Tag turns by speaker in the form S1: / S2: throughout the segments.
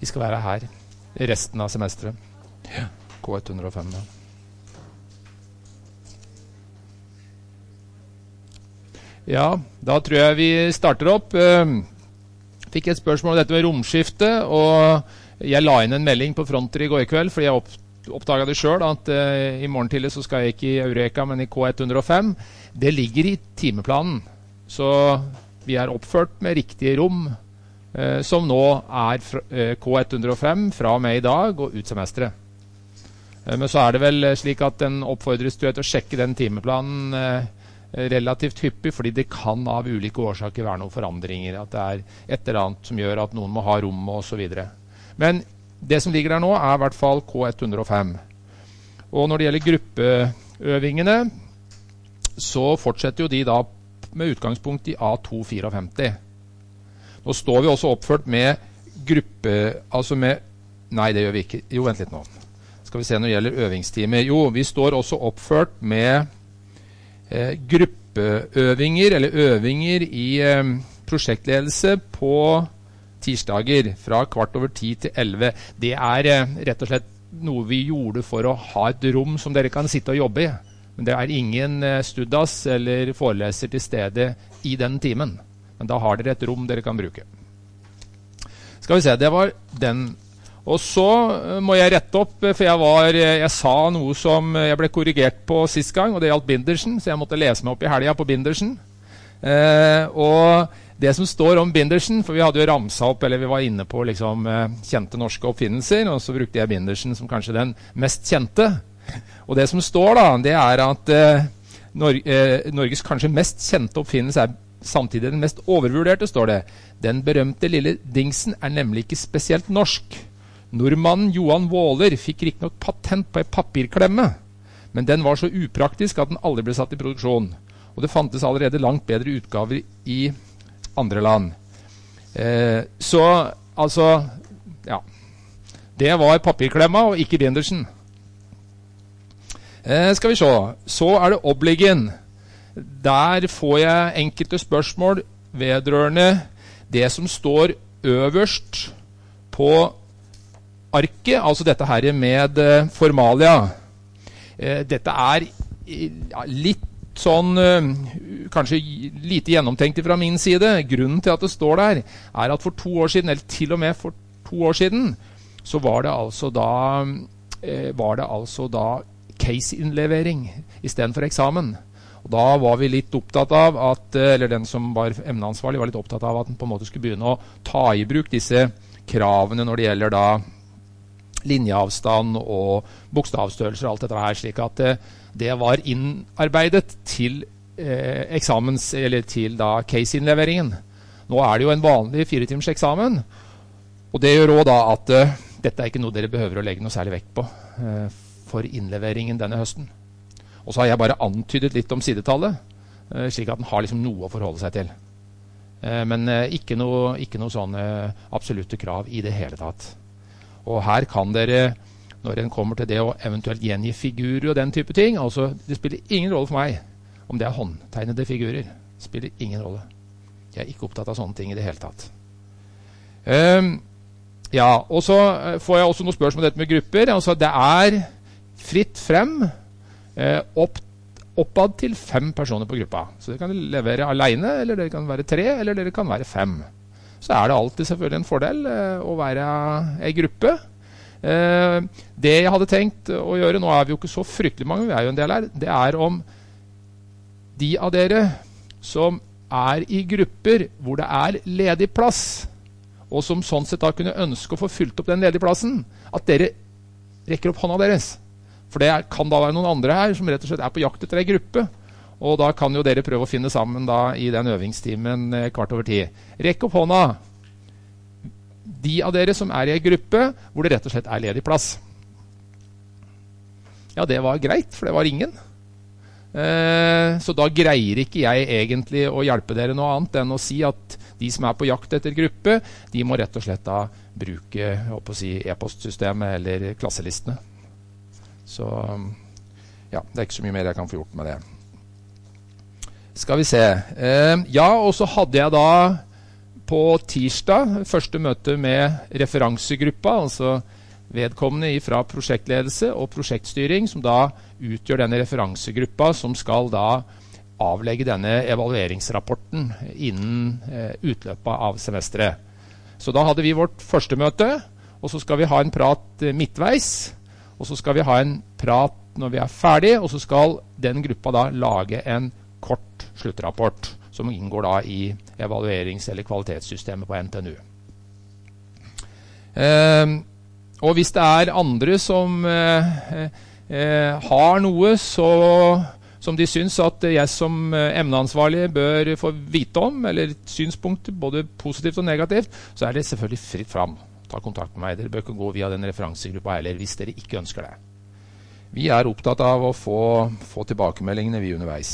S1: Vi skal være her resten av semesteret. Ja, K105 da. Ja, da tror jeg vi starter opp. Fikk et spørsmål om dette med romskifte, og jeg la inn en melding på Fronter i går kveld, fordi jeg oppdaget det selv, at i morgen tidlig så skal jeg ikke i Eureka, men i K105. Det ligger i timeplanen, så vi er oppført med riktige rom, som nå er K105 fra og med i dag og ut semesteret. Men så er det vel slik at den oppfordres til å sjekke den timeplanen relativt hyppig, fordi det kan av ulike årsaker være noen forandringer, at det er et eller annet som gjør at noen må ha rom og så videre. Men det som ligger der nå er i hvert fall K105. Og når det gjelder gruppeøvingene, så fortsetter jo de da med utgangspunkt i A254. Nå står vi også oppført med gruppe, altså med, nei det gjør vi ikke, jo vent litt nå. Skal vi se når det gjelder øvingstimer. Jo, vi står også oppført med gruppeøvinger, eller øvinger i prosjektledelse på tirsdager fra 10:15 til 11. Det er rett og slett noe vi gjorde for å ha et rom som dere kan sitte og jobbe i. Men det er ingen studas eller foreleser til stede i den timen. Men da har dere et rom dere kan bruke. Skal vi se, det var den. Og så må jeg rette opp, for jeg sa noe som jeg ble korrigert på sist gang, og det gjaldt Bindersen, så jeg måtte lese meg opp i helgen på Bindersen. Og det som står om Bindersen, for vi hadde jo ramset opp, eller vi var inne på liksom, kjente norske oppfinnelser, og så brukte jeg Bindersen som kanskje den mest kjente. Og det som står da, det er at Norges kanskje mest kjente oppfinnelse er samtidig den mest overvurderte, står det. Den berømte lille dingsen er nemlig ikke spesielt norsk. Nordmannen Johan Våler fikk riktignok patent på en papirklemme, men den var så upraktisk at den aldri ble satt i produksjon. Og det fantes allerede langt bedre utgaver i andre land. Så, altså, ja. Det var papirklemma og ikke Bindersen. Skal vi se. Så er det Obligin. Der får jeg enkelte spørsmål vedrørende det som står øverst på arket, altså dette her med formalia. Dette er litt sånn, kanskje lite gjennomtenkt fra min side. Grunnen til at det står der, er at for 2 år siden, eller til og med for 2 år siden, så var det altså da case-innlevering i stedet for eksamen. Og da var vi litt opptatt av at, eller den som var emneansvarlig var litt opptatt av at den på en måte skulle begynne å ta i bruk disse kravene når det gjelder da linjeavstand og bokstavstørrelser og alt dette her, slik at det var innarbeidet til eksamens, eller til da case-innleveringen. Nå er det jo en vanlig 4-timers eksamen, og det gjør også da at dette er ikke noe dere behøver å legge noe særlig vekt på for innleveringen denne høsten. Og så har jeg bare antydet litt om sidetallet, slik at den har liksom noe å forholde seg til. Men ikke noe sånne absolutte krav i det hele tatt. Og her kan dere, når en kommer til det å eventuelt gjengi figurer og den type ting, altså det spiller ingen rolle for meg om det er håndtegnede figurer. Det spiller ingen rolle. Jeg er ikke opptatt av sånne ting i det hele tatt. Ja, og så får jeg også noen spørsmål om dette med grupper. Altså det er fritt frem oppad til 5 personer på gruppa. Så dere kan levere alene, eller dere kan være 3, eller dere kan være 5. Så er det alltid selvfølgelig en fordel å være en gruppe. Det jeg hadde tenkt å gjøre, nå er vi jo ikke så fryktelig mange, vi er jo en del her, det er om de av dere som er i grupper hvor det er ledig plass, og som sånn sett da kunne ønske å få fylt opp den ledige plassen, at dere rekker opp hånda deres. For det kan da være noen andre her som rett og slett er på jakt etter en gruppe, og da kan jo dere prøve å finne sammen da i den øvingstimen 10:15. Rekk opp hånda. De av dere som er i en gruppe hvor det rett og slett er ledig plass. Ja, det var greit, for det var ingen. Så da greier ikke jeg egentlig å hjelpe dere noe annet enn å si at de som er på jakt etter gruppe, de må rett og slett da bruke e-postsystemet eller klasselistene. Så ja, det er ikke så mye mer jeg kan få gjort med det. Skal vi se. Ja, og så hadde jeg da på tirsdag første møte med referansegruppa, altså vedkommende fra prosjektledelse og prosjektstyring, som da utgjør denne referansegruppa, som skal da avlegge denne evalueringsrapporten innen utløpet av semesteret. Så da hadde vi vårt første møte, og så skal vi ha en prat midtveis, og så skal vi ha en prat når vi er ferdig, og så skal den gruppa da lage en kort sluttrapport, som inngår da i evaluerings- eller kvalitetssystemet på NTNU. Og hvis det er andre som har noe som de synes at jeg som emneansvarlig bør få vite om, eller synspunkter, både positivt og negativt, så er det selvfølgelig fritt fram. Ta kontakt med meg. Dere bør ikke gå via den referansegruppa heller, hvis dere ikke ønsker det. Vi er opptatt av å få tilbakemeldingene vi underveis.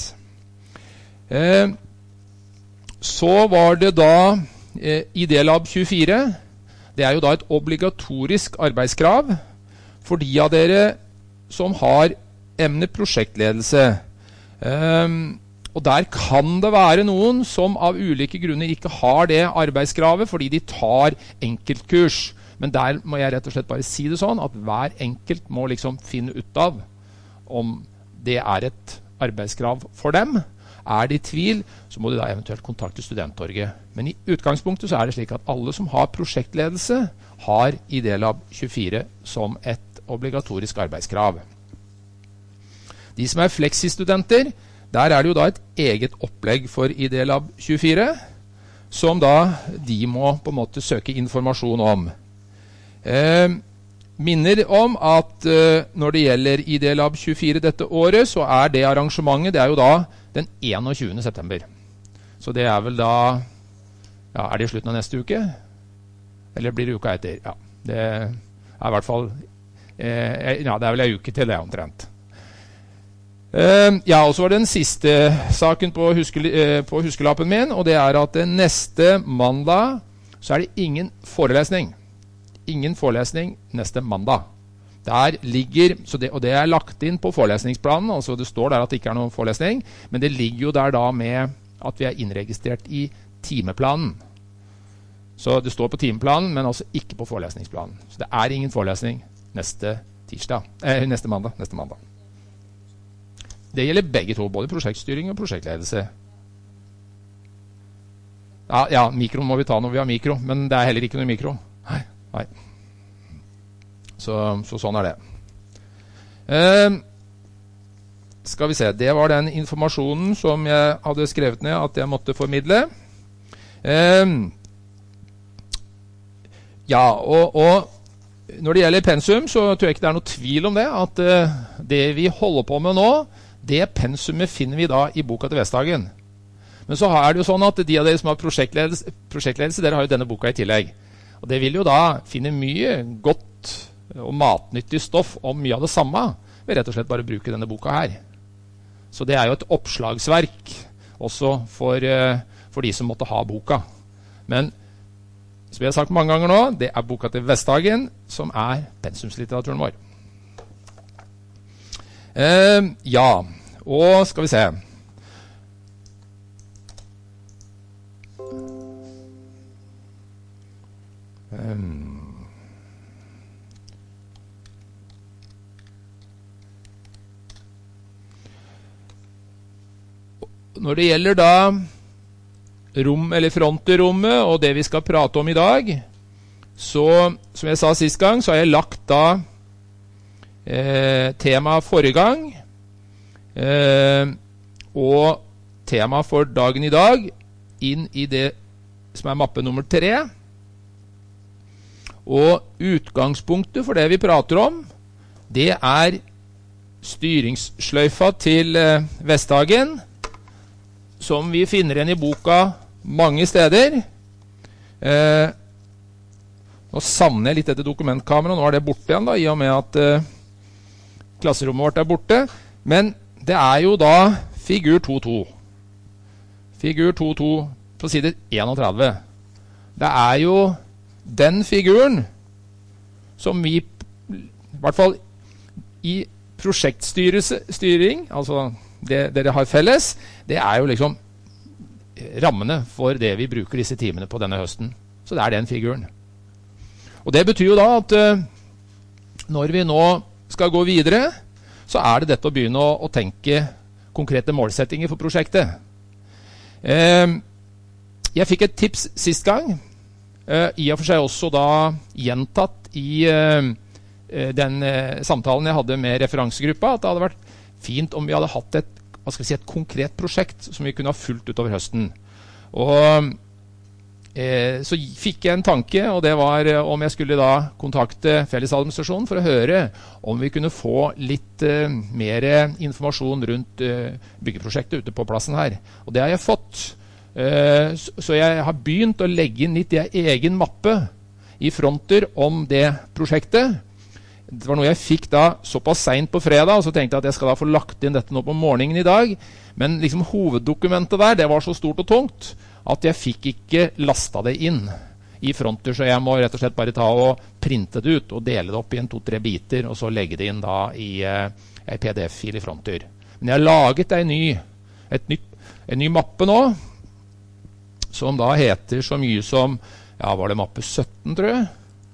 S1: Så var det da IDlab 24. Det er jo da et obligatorisk arbeidskrav for de av dere som har emne prosjektledelse. Og der kan det være noen som av ulike grunner ikke har det arbeidskravet fordi de tar enkeltkurs. Men der må jeg rett og slett bare si det sånn at hver enkelt må liksom finne ut av om det er et arbeidskrav for dem. Er de i tvil, så må de da eventuelt kontakte Studenttorget. Men i utgangspunktet så er det slik at alle som har prosjektledelse har IDlab 24 som et obligatorisk arbeidskrav. De som er fleksistudenter, der er det jo da et eget opplegg for IDlab 24, som da de må på en måte søke informasjon om. Minner om at når det gjelder IDlab 24 dette året, så er det arrangementet, det er jo da den 21. september. Så det er vel da, ja, er det i slutten av neste uke? Eller blir det uka etter? Ja, det er i hvert fall, ja, det er vel en uke til det omtrent. Ja, og så var det den siste saken på huskelappen min, og det er at neste mandag så er det ingen forelesning. Ingen forelesning neste mandag. Der ligger, og det er lagt inn på forelesningsplanen, altså det står der at det ikke er noen forelesning, men det ligger jo der da med at vi er innregistrert i timeplanen. Så det står på timeplanen, men altså ikke på forelesningsplanen. Så det er ingen forelesning neste mandag. Det gjelder begge to, både prosjektstyring og prosjektledelse. Ja, mikro må vi ta når vi har mikro, men det er heller ikke noe mikro. Nei. Så sånn er det. Skal vi se, det var den informasjonen som jeg hadde skrevet ned at jeg måtte formidle. Ja, og når det gjelder pensum, så tror jeg ikke det er noe tvil om det, at det vi holder på med nå, det pensumet finner vi da i boka til Vesthagen. Men så er det jo sånn at de av dere som har prosjektledelse, dere har jo denne boka i tillegg. Og det vil jo da finne mye godt og matnyttig stoff om mye av det samme, ved rett og slett bare bruke denne boka her. Så det er jo et oppslagsverk også for de som måtte ha boka. Men som jeg har sagt mange ganger nå, det er boka til Vesthagen som er pensumslitteraturen vår. Ja, og skal vi se. Når det gjelder da rom eller fronterommet og det vi skal prate om i dag, så som jeg sa sist gang, så har jeg lagt da tema forrige gang og tema for dagen i dag inn i det som er mappe nummer 3. Og utgangspunktet for det vi prater om, det er styringssløyfa til Vesthagen, som vi finner igjen i boka mange steder. Nå savner jeg litt etter dokumentkamera, nå er det borte igjen da, i og med at klasserommet vårt er borte. Men det er jo da figur 2.2. Figur 2.2 på side 31. Det er jo den figuren som vi, i hvert fall i prosjektstyring, altså det dere har felles, det er jo liksom rammene for det vi bruker disse timene på denne høsten. Så det den figuren. Og det betyr jo da at når vi nå skal gå videre, så det dette å begynne å tenke konkrete målsettinger for prosjektet. Jeg fikk et tips sist gang, i og for seg også da gjentatt i den samtalen jeg hadde med referansegruppa, at det hadde vært fint om vi hadde hatt et konkret prosjekt som vi kunne ha fulgt utover høsten. Og så fikk jeg en tanke, og det var om jeg skulle da kontakte fellesadministrasjonen for å høre om vi kunne få litt mer informasjon rundt byggeprosjektet ute på plassen her. Og det har jeg fått. Så jeg har begynt å legge inn litt i egen mappe i fronter om det prosjektet. Det var noe jeg fikk da såpass sent på fredag, og så tenkte jeg at jeg skal da få lagt inn dette nå på morgenen i dag. Men liksom hoveddokumentet der, det var så stort og tungt at jeg fikk ikke lastet det inn i fronter, så jeg må rett og slett bare ta og printe det ut og dele det opp i 2-3 biter, og så legge det inn da i en PDF-fil i fronter. Men jeg har laget en ny mappe nå, som da heter så mye som, var det mappe 17, tror jeg?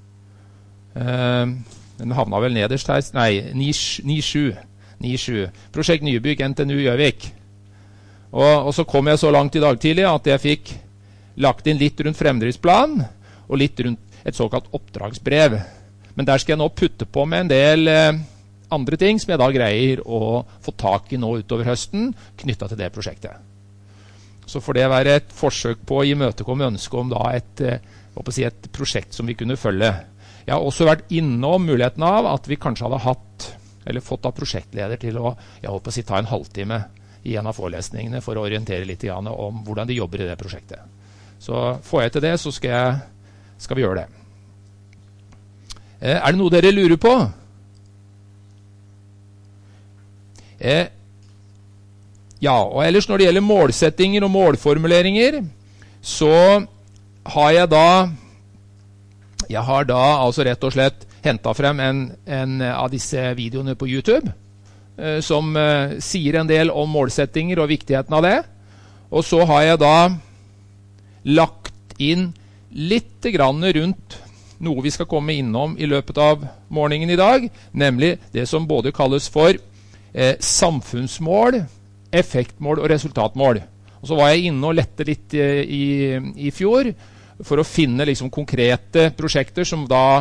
S1: Den havna vel nederst her, 97. Prosjekt Nybygg, NTNU Gjøvik. Og så kom jeg så langt i dag tidlig at jeg fikk lagt inn litt rundt fremdriftsplan og litt rundt et såkalt oppdragsbrev. Men der skal jeg nå putte på med en del andre ting som jeg da greier å få tak i nå utover høsten knyttet til det prosjektet. Så får det være et forsøk på å imøtekomme ønske om da et prosjekt som vi kunne følge. Jeg har også vært innom muligheten av at vi kanskje hadde fått av prosjektleder til å, ta en halvtime i en av forelesningene for å orientere litt om hvordan de jobber i det prosjektet. Så får jeg til det, så skal vi gjøre det. Det noe dere lurer på? Ja, og ellers når det gjelder målsettinger og målformuleringer, så har jeg har altså rett og slett hentet frem en av disse videoene på YouTube, som sier en del om målsettinger og viktigheten av det. Og så har jeg da lagt inn litt grann rundt noe vi skal komme innom i løpet av morgenen i dag, nemlig det som både kalles for samfunnsmål, effektmål og resultatmål. Og så var jeg inne og lette litt i fjor for å finne liksom konkrete prosjekter som da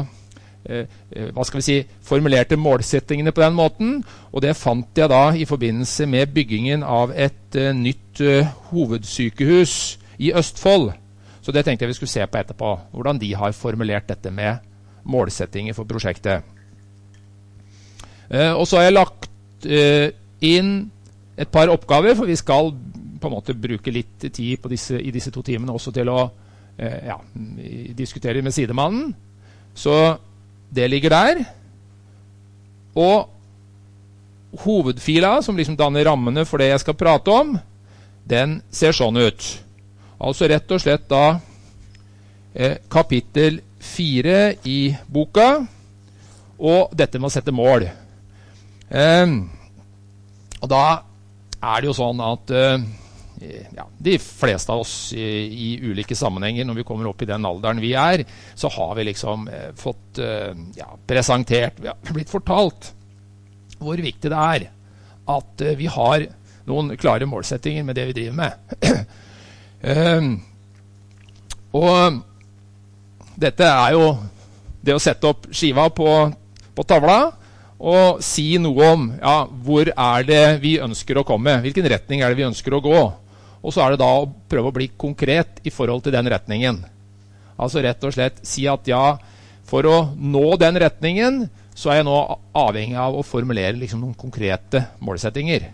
S1: formulerte målsettingene på den måten, og det fant jeg da i forbindelse med byggingen av et nytt hovedsykehus i Østfold. Så det tenkte jeg vi skulle se på etterpå, hvordan de har formulert dette med målsettinger for prosjektet. Og så har jeg lagt inn et par oppgaver, for vi skal på en måte bruke litt tid på i disse 2 timene også til å diskutere med sidemannen. Så det ligger der. Og hovedfila, som liksom danner rammene for det jeg skal prate om, den ser sånn ut. Altså rett og slett da kapittel 4 i boka, og dette med å sette mål. Og da det jo sånn at de fleste av oss i ulike sammenhenger, når vi kommer opp i den alderen vi så har vi liksom fått presentert, vi har blitt fortalt hvor viktig det at vi har noen klare målsettinger med det vi driver med. Og dette jo det å sette opp skiva på tavla og si noe om hvor det vi ønsker å komme, hvilken retning det vi ønsker å gå. Og så det da å prøve å bli konkret i forhold til den retningen. Altså rett og slett si at for å nå den retningen, så jeg nå avhengig av å formulere liksom noen konkrete målsettinger.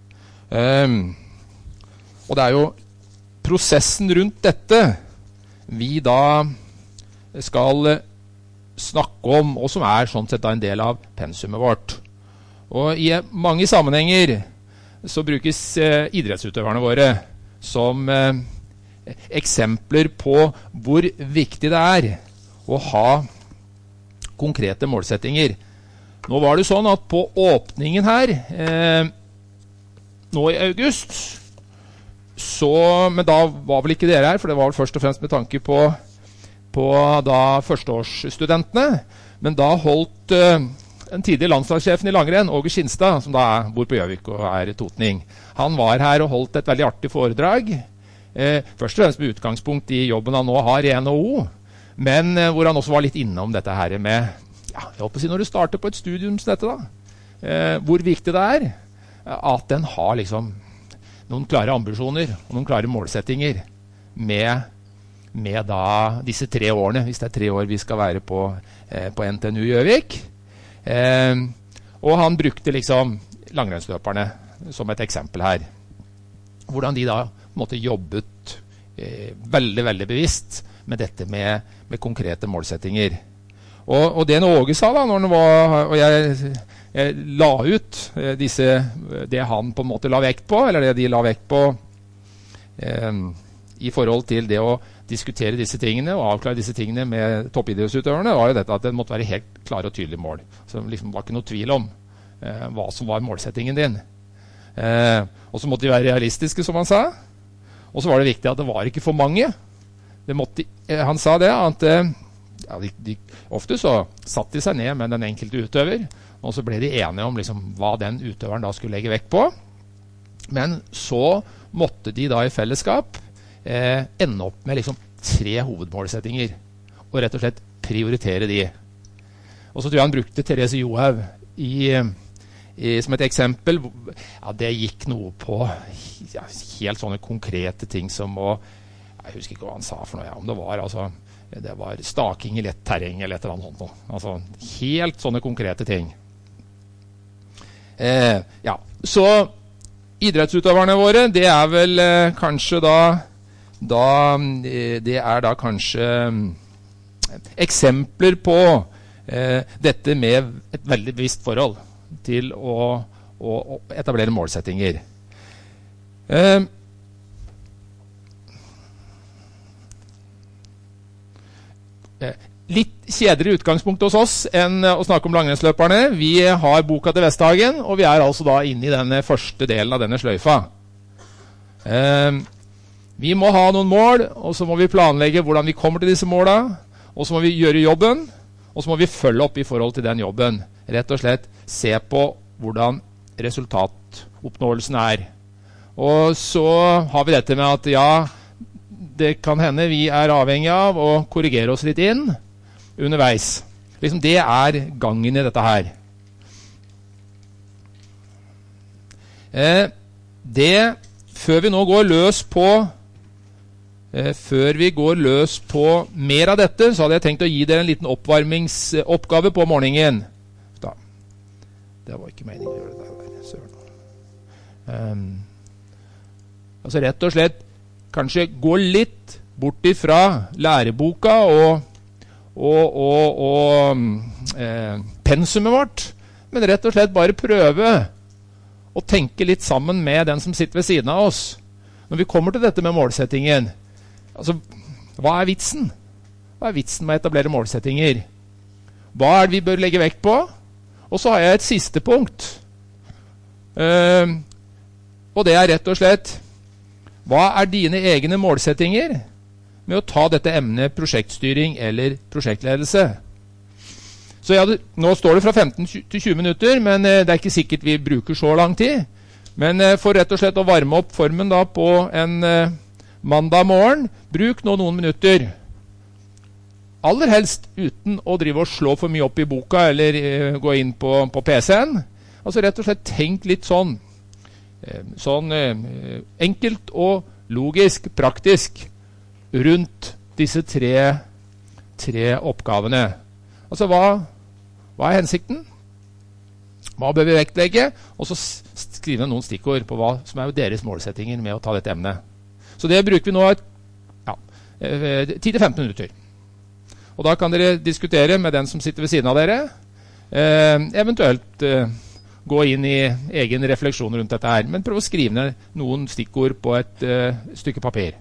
S1: Og det jo prosessen rundt dette vi da skal snakke om, og som sånn sett da en del av pensumet vårt. Og i mange sammenhenger så brukes idrettsutøverne våre som eksempler på hvor viktig det å ha konkrete målsettinger. Nå var det sånn at på åpningen her nå i august Men da var vel ikke dere her, for det var vel først og fremst med tanke på da førsteårsstudentene. Men da holdt den tidligere landslagssjefen i langrenn, Åge Skinstad, som da bor på Gjøvik og totning. Han var her og holdt et veldig artig foredrag. Først og fremst med utgangspunkt i jobben han nå har i NHO, men hvor han også var litt innom dette her med, jeg håper å si når du starter på et studium som dette da, hvor viktig det at den har liksom noen klare ambisjoner og noen klare målsettinger med da disse 3 årene, hvis det 3 år vi skal være på NTNU Gjøvik. Og han brukte liksom langrennsløperne som et eksempel her. Hvordan de da måtte jobbet veldig, veldig bevisst med dette med konkrete målsettinger. Og det Åge sa da, når han var, og jeg la ut det han på en måte la vekt på, eller det de la vekt på i forhold til det å diskutere disse tingene og avklare disse tingene med toppidrettsutøverne, var jo dette at det måtte være helt klare og tydelige mål. Så det liksom var ikke noe tvil om hva som var målsettingen din. Og så måtte de være realistiske, som han sa. Og så var det viktig at det var ikke for mange. Han sa det, at ofte så satte de seg ned med den enkelte utøver, og så ble de enige om liksom, hva den utøveren da skulle legge vekt på. Men så måtte de da i fellesskap ende opp med liksom 3 hovedmålsettinger, og rett og slett prioritere de. Og så tror jeg han brukte Therese Johaug som et eksempel. Det gikk noe på helt sånne konkrete ting som jeg husker ikke hva han sa for noe, om det var staking i lett terreng eller et eller annet sånt. Altså helt sånne konkrete ting. Så idrettsutøverne våre, det vel kanskje det da kanskje eksempler på dette med et veldig bevisst forhold til å etablere målsettinger. Litt kjedeligere utgangspunkt hos oss enn å snakke om langrennsløperne. Vi har boka til Vesthagen, og vi altså da inne i denne første delen av denne sløyfa. Vi må ha noen mål, og så må vi planlegge hvordan vi kommer til disse målene, og så må vi gjøre jobben, og så må vi følge opp i forhold til den jobben. Rett og slett se på hvordan resultatoppnåelsen Og så har vi dette med at det kan hende vi avhengig av å korrigere oss litt inn underveis. Liksom det gangen i dette her. Før vi nå går løs på mer av dette, så hadde jeg tenkt å gi dere en liten oppvarmingsoppgave på morgenen. Det var ikke meningen å gjøre det der. Søren. Altså rett og slett kanskje gå litt bort ifra læreboka og pensumet vårt, men rett og slett bare prøve å tenke litt sammen med den som sitter ved siden av oss. Når vi kommer til dette med målsettingen, altså, hva vitsen? Hva vitsen med å etablere målsettinger? Hva det vi bør legge vekt på? Og så har jeg et siste punkt. Og det rett og slett, hva dine egne målsettinger med å ta dette emnet prosjektstyring eller prosjektledelse? Så nå står det fra 15 til 20 minutter, men det ikke sikkert vi bruker så lang tid. Men for rett og slett å varme opp formen da på en mandag morgen, bruk nå noen minutter. Aller helst uten å drive og slå for mye opp i boka eller gå inn på PC-en. Altså rett og slett tenk litt sånn enkelt og logisk, praktisk rundt disse tre oppgavene. Altså hva hensikten? Hva bør vi vektlegge? Og så skrive noen stikkord på hva som jo deres målsettinger med å ta dette emnet. Så det bruker vi nå 10-15 minutter. Og da kan dere diskutere med den som sitter ved siden av dere, eventuelt gå inn i egen refleksjon rundt dette her, men prøv å skrive ned noen stikkord på et stykke papir.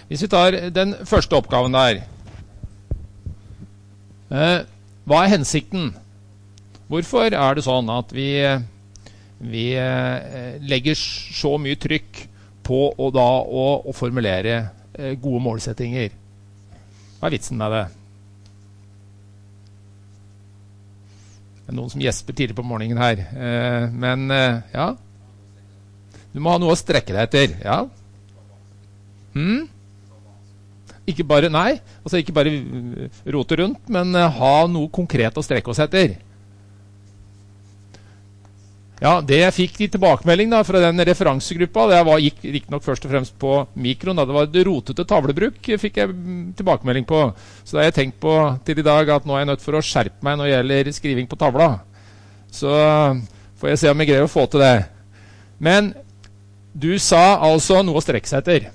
S1: Hvis vi tar den første oppgaven der, hva hensikten? Hvorfor det sånn at vi legger så mye trykk på å formulere gode målsettinger? Hva vitsen med det? Det noen som gjesper tidlig på morgenen her. Men ja, du må ha noe å strekke deg etter. Ja. Ikke bare, ikke bare rote rundt, men ha noe konkret å strekke oss etter. Ja, det jeg fikk i tilbakemelding da, fra den referansegruppa, det gikk ikke nok først og fremst på mikroen, da det var det rotete tavlebruk, fikk jeg tilbakemelding på. Så da har jeg tenkt på til i dag at nå jeg nødt for å skjerpe meg når det gjelder skriving på tavla. Så får jeg se om jeg greier å få til det. Men du sa altså noe å strekke seg etter.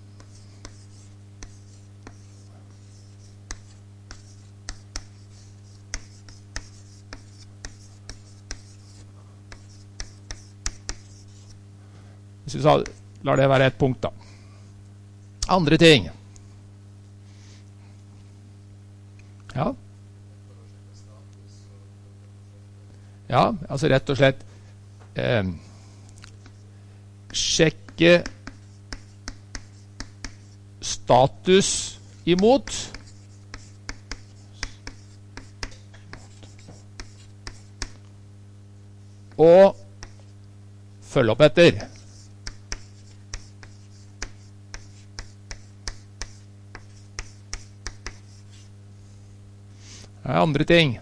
S1: Hvis vi lar det være et punkt da. Andre ting. Ja. Ja, altså rett og slett sjekke status imot og følge opp etter. Det andre ting.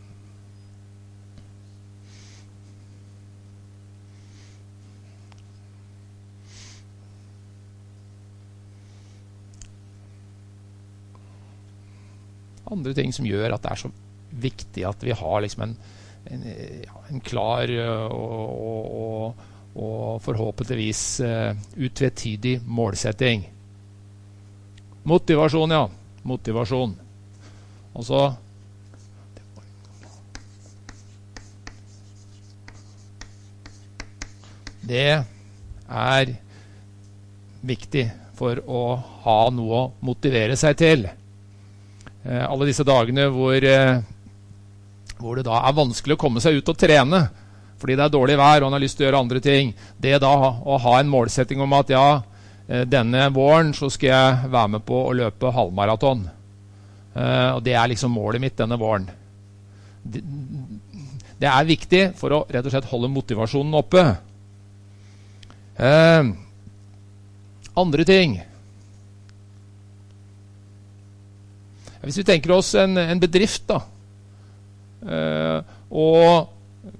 S1: Andre ting som gjør at det så viktig at vi har liksom en klar og forhåpentligvis utvetydig målsetting. Motivasjon, ja. Motivasjon. Altså det viktig for å ha noe å motivere seg til. Alle disse dagene hvor det da vanskelig å komme seg ut og trene fordi det dårlig vær og han har lyst til å gjøre andre ting. Det da å ha en målsetting om at ja, denne våren så skal jeg være med på å løpe halvmaraton. Og det liksom målet mitt denne våren. Det viktig for å rett og slett holde motivasjonen oppe. Andre ting. Hvis vi tenker oss en bedrift da, og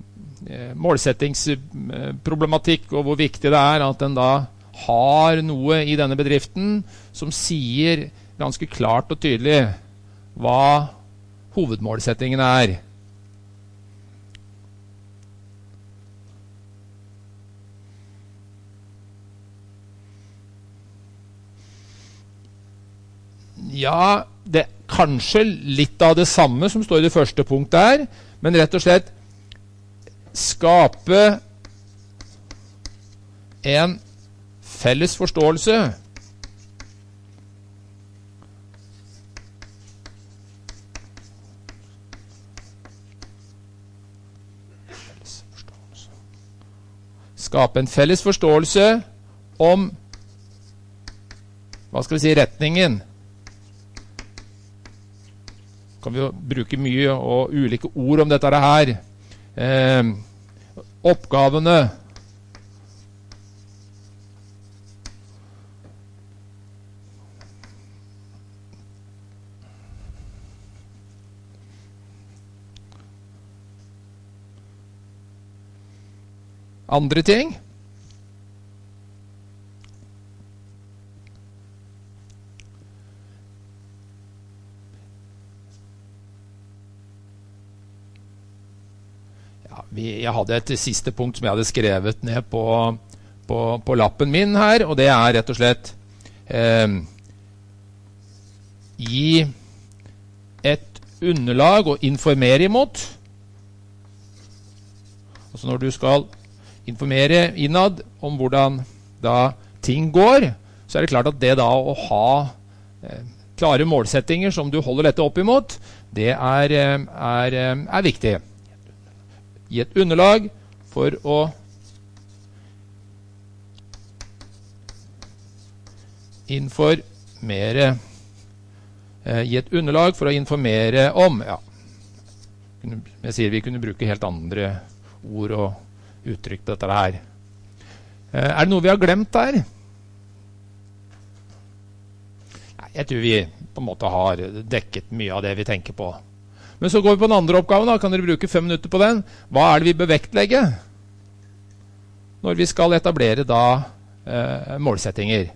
S1: målsettingsproblematikk og hvor viktig det at den da har noe i denne bedriften som sier ganske klart og tydelig hva hovedmålsettingen Ja, det kanskje litt av det samme som står i det første punktet men rett og slett skape en felles forståelse skape en felles forståelse om hva skal vi si, retningen. Kan vi jo bruke mye og ulike ord om dette her. Oppgavene. Andre ting. Jeg hadde et siste punkt som jeg hadde skrevet ned på lappen min her, og det rett og slett gi et underlag og informere imot. Altså når du skal informere innad om hvordan da ting går, så det klart at det da å ha klare målsettinger som du holder dette opp imot, det er viktig. Gi et underlag for å informere om, ja. Jeg sier vi kunne bruke helt andre ord og uttrykk på dette her. Er det noe vi har glemt der? Nei, jeg tror vi på en måte har dekket mye av det vi tenker på. Men så går vi på den andre oppgaven da. Kan dere bruke 5 minutter på den? Hva er det vi bør vektlegge når vi skal etablere da målsettinger?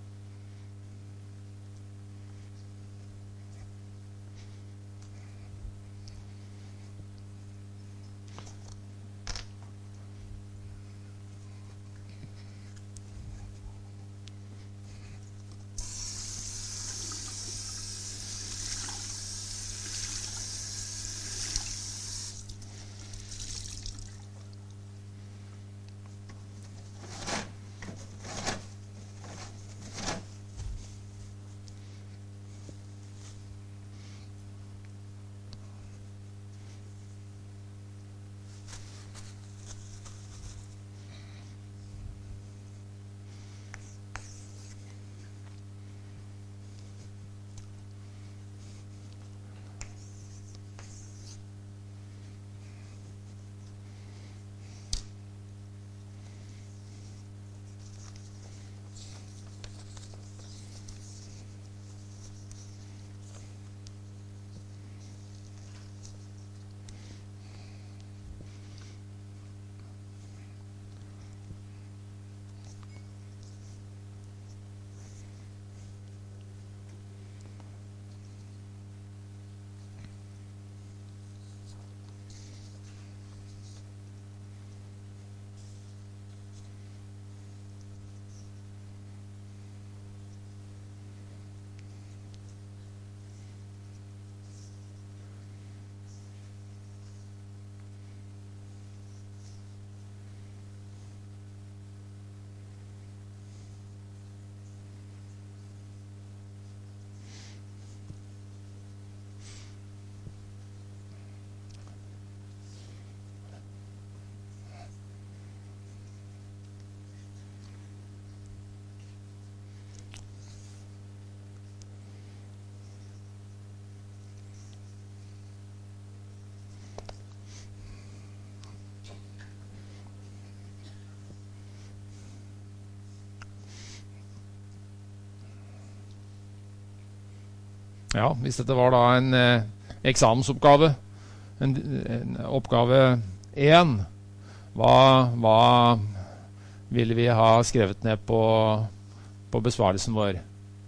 S1: Ja, hvis dette var da en eksamensoppgave, en oppgave 1, hva ville vi ha skrevet ned på besvarelsen vår?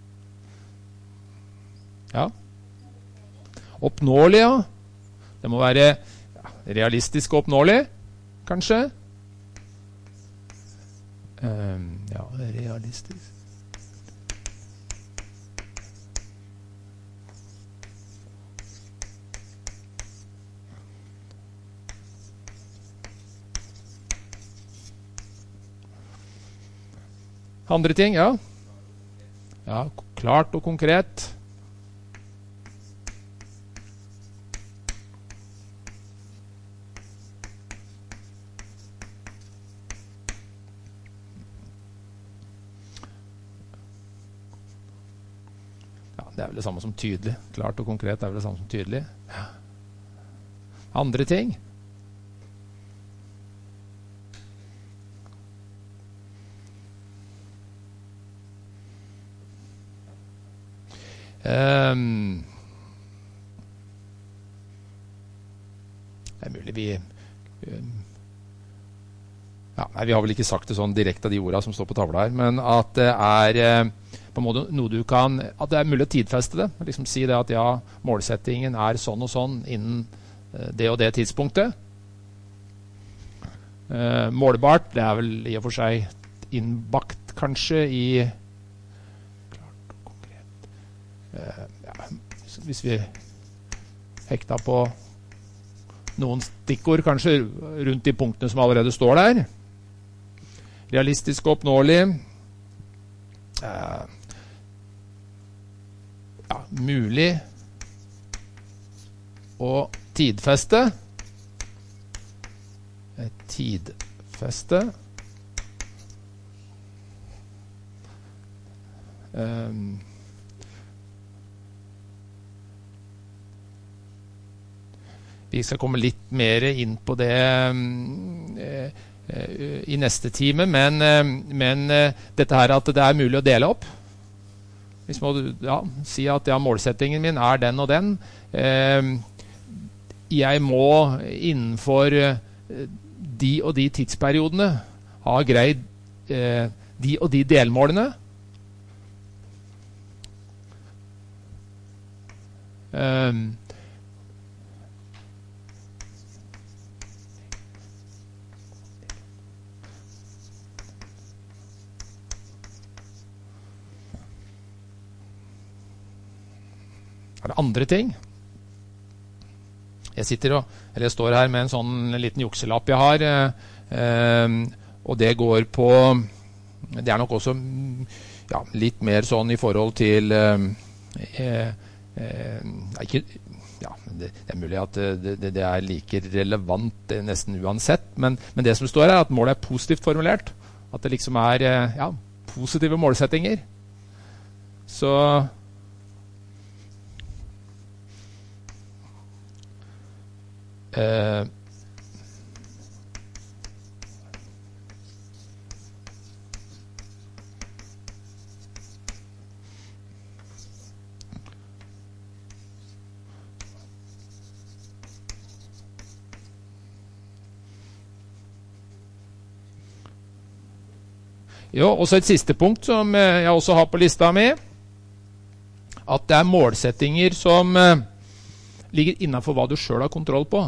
S1: Ja. Oppnåelig, ja. Det må være realistisk og oppnåelig, kanskje. Ja, realistisk. Andre ting, ja. Ja, klart og konkret. Ja, det er vel det samme som tydelig. Klart og konkret er vel det samme som tydelig. Ja. Andre ting. Det er mulig vi vi har vel ikke sagt det sånn direkte av de ordene som står på tavla her, men at det er på en måte noe du kan, at det er mulig å tidfeste det, liksom si det at ja, målsettingen er sånn og sånn innen det og det tidspunktet. Målbart, det er vel i og for seg innbakt kanskje i hvis vi hekta på noen stikkord kanskje rundt de punktene som allerede står der. Realistisk og oppnåelig. mulig å tidfeste. Tidfeste. Vi skal komme litt mer inn på det i neste time, men dette her at det mulig å dele opp. Hvis man si at målsettingen min den og den. Jeg må innenfor de og de tidsperiodene ha greid de og de delmålene. Det andre ting. Jeg står her med en sånn liten jukselapp jeg har, og det går på, det nok også litt mer sånn i forhold til, ikke, det mulig at det like relevant nesten uansett, men det som står her at målet positivt formulert, at det liksom positive målsettinger. Så også et siste punkt som jeg også har på lista mi, at det målsettinger som ligger innenfor hva du selv har kontroll på.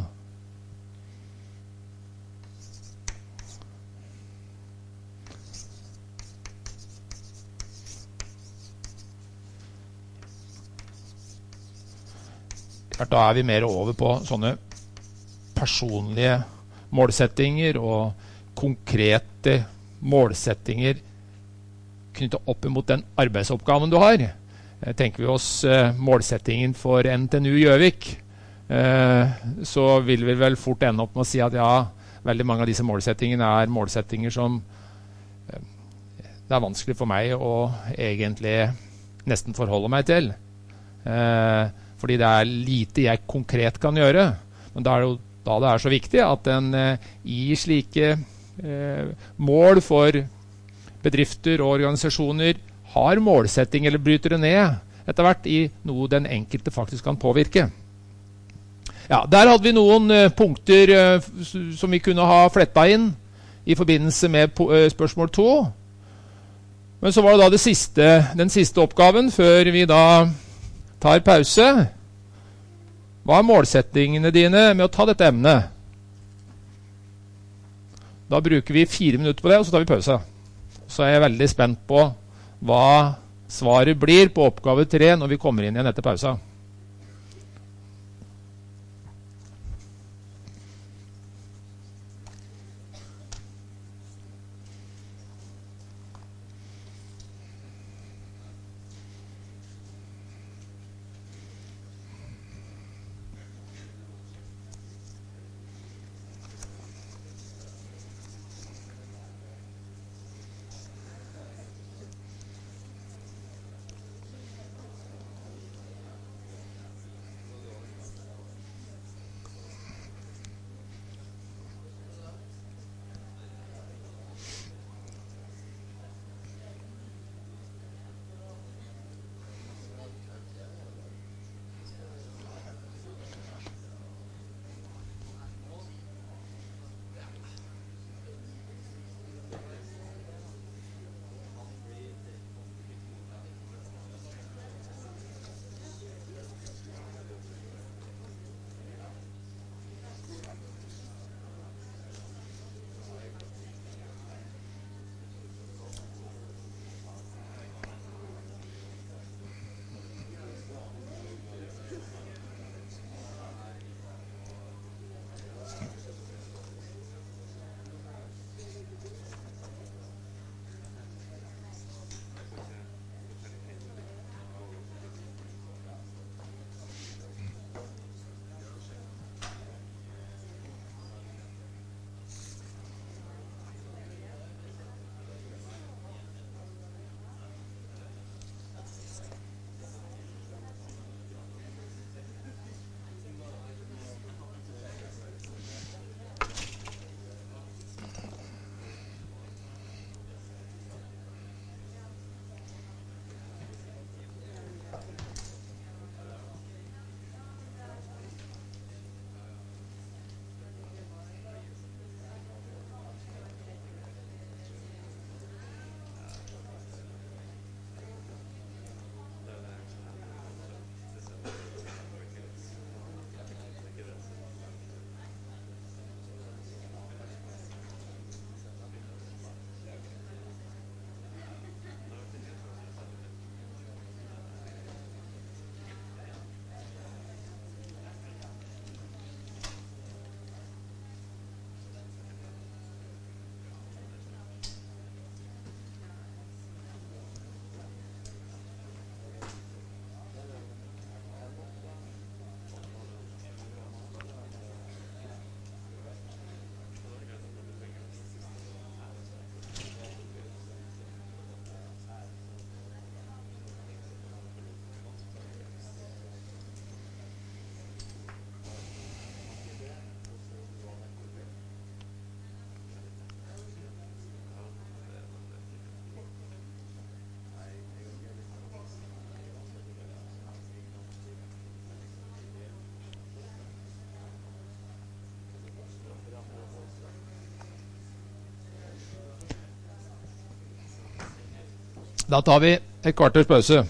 S1: Da vi mer over på sånne personlige målsettinger og konkrete målsettinger knyttet opp mot den arbeidsoppgaven du har. Tenker vi oss målsettingen for NTNU Gjøvik, så vil vi vel fort ende opp med å si at veldig mange av disse målsettingene målsettinger som det vanskelig for meg å egentlig nesten forholde meg til. Fordi det lite jeg konkret kan gjøre. Men da det så viktig at en i slike mål for bedrifter og organisasjoner har målsetting eller bryter det ned etter hvert i noe den enkelte faktisk kan påvirke. Der hadde vi noen punkter som vi kunne ha flettet inn i forbindelse med spørsmål 2. Men så var det da den siste oppgaven før vi da tar pause. Hva målsettingene dine med å ta dette emnet? Da bruker vi 4 minutter på det, og så tar vi pause. Så jeg veldig spent på hva svaret blir på oppgave 3 når vi kommer inn igjen etter pausa. Da tar vi et kvarters pause.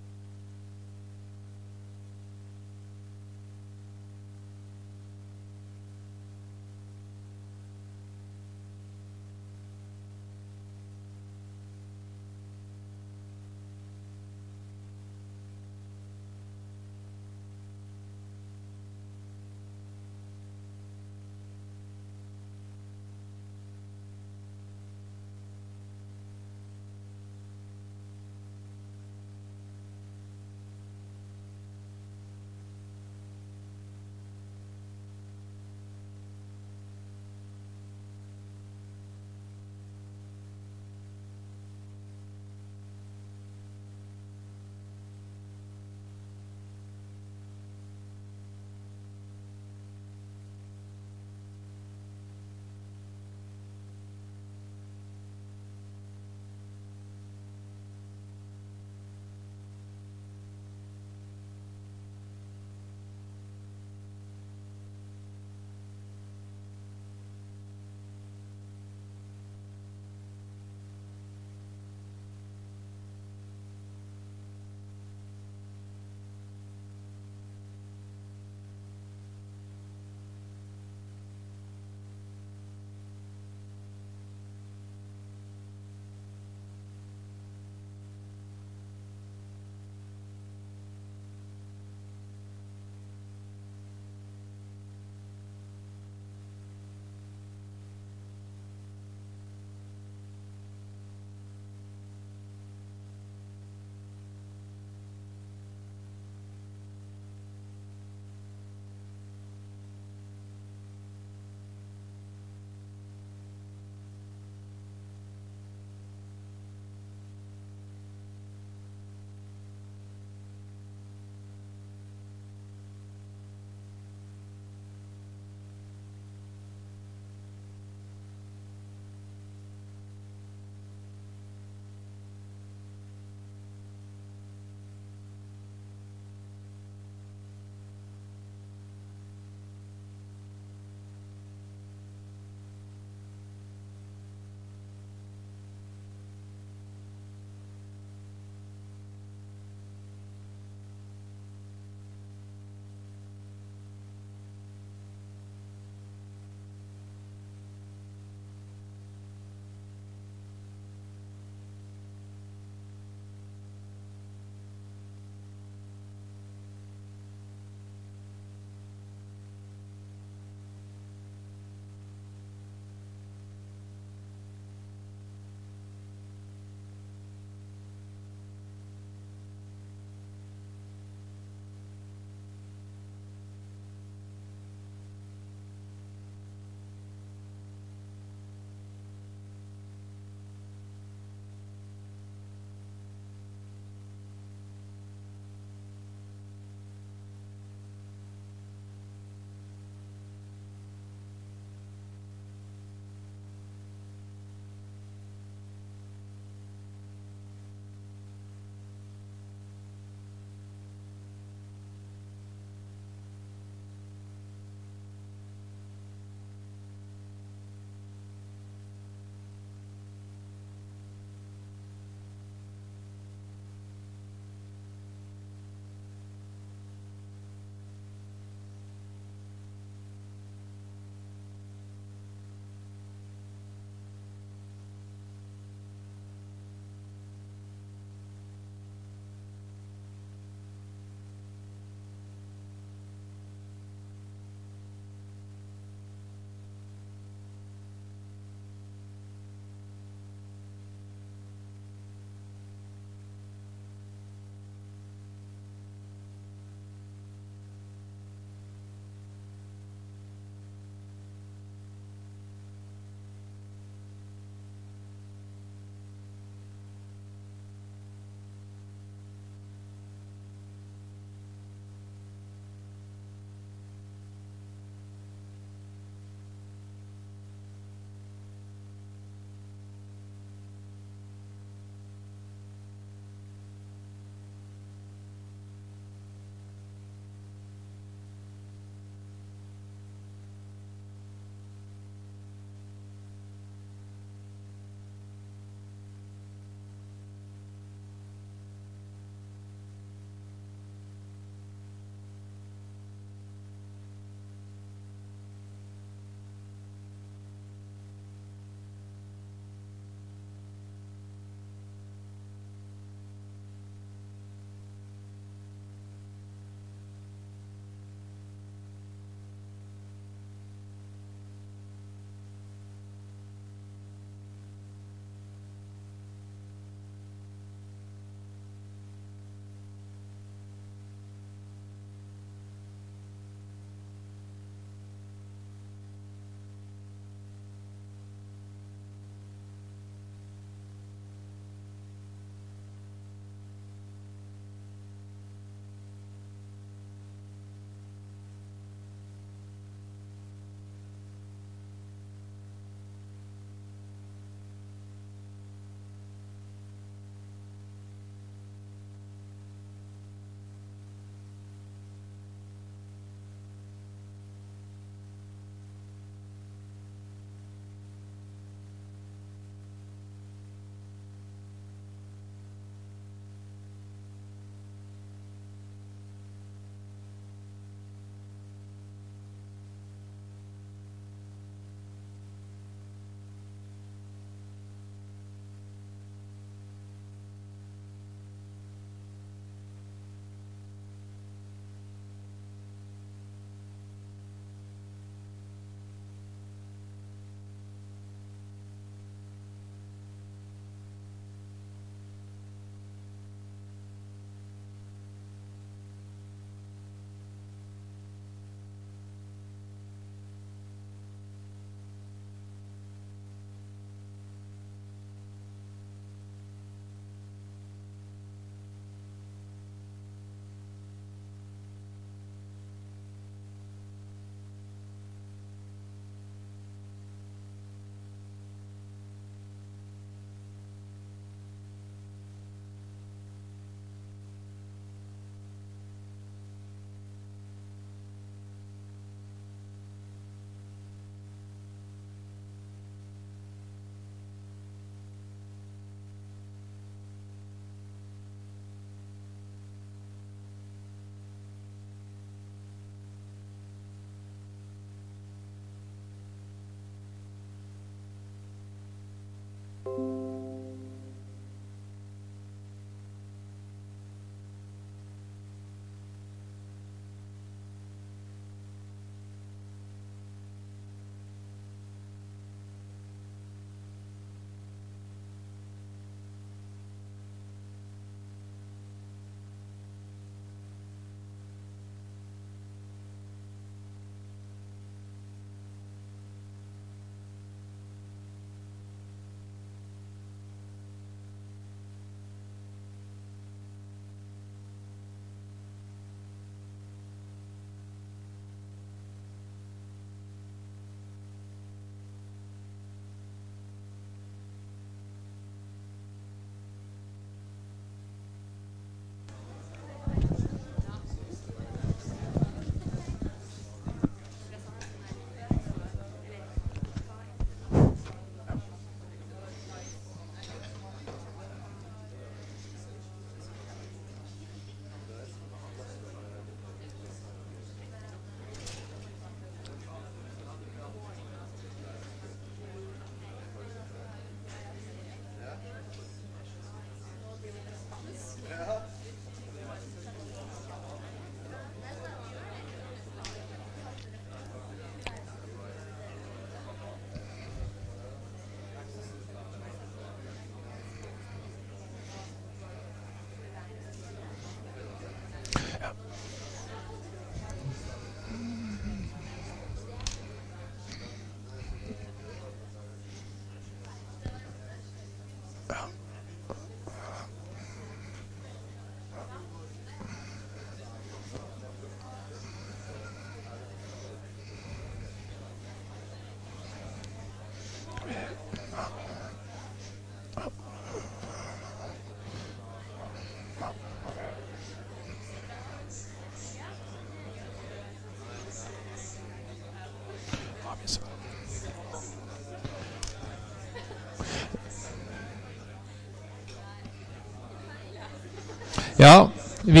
S1: Ja, vi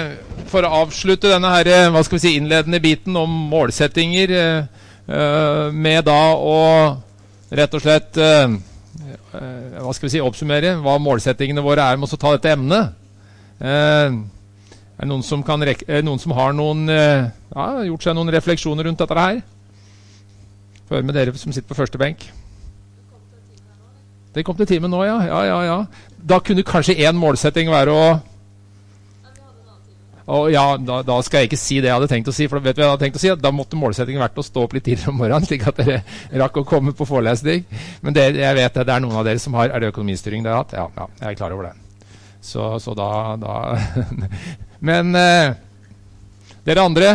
S1: får avslutte denne her, hva skal vi si, innledende biten om målsettinger med da å rett og slett hva skal vi si, oppsummere hva målsettingene våre med å ta dette emnet. Det noen som, noen som har gjort seg noen refleksjoner rundt dette her? Få høre med dere som sitter på første benk. Det kom til timen nå, ja. Da kunne kanskje en målsetting være da skal jeg ikke si det jeg hadde tenkt å si, for vet du hva jeg hadde tenkt å si? Da måtte målsettingen vært å stå opp litt tidligere om morgenen, slik at dere rakk å komme på forelesning. Men jeg vet det noen av dere som har, det økonomistyring dere har hatt? Ja, jeg er klar over det. Så da Men dere andre,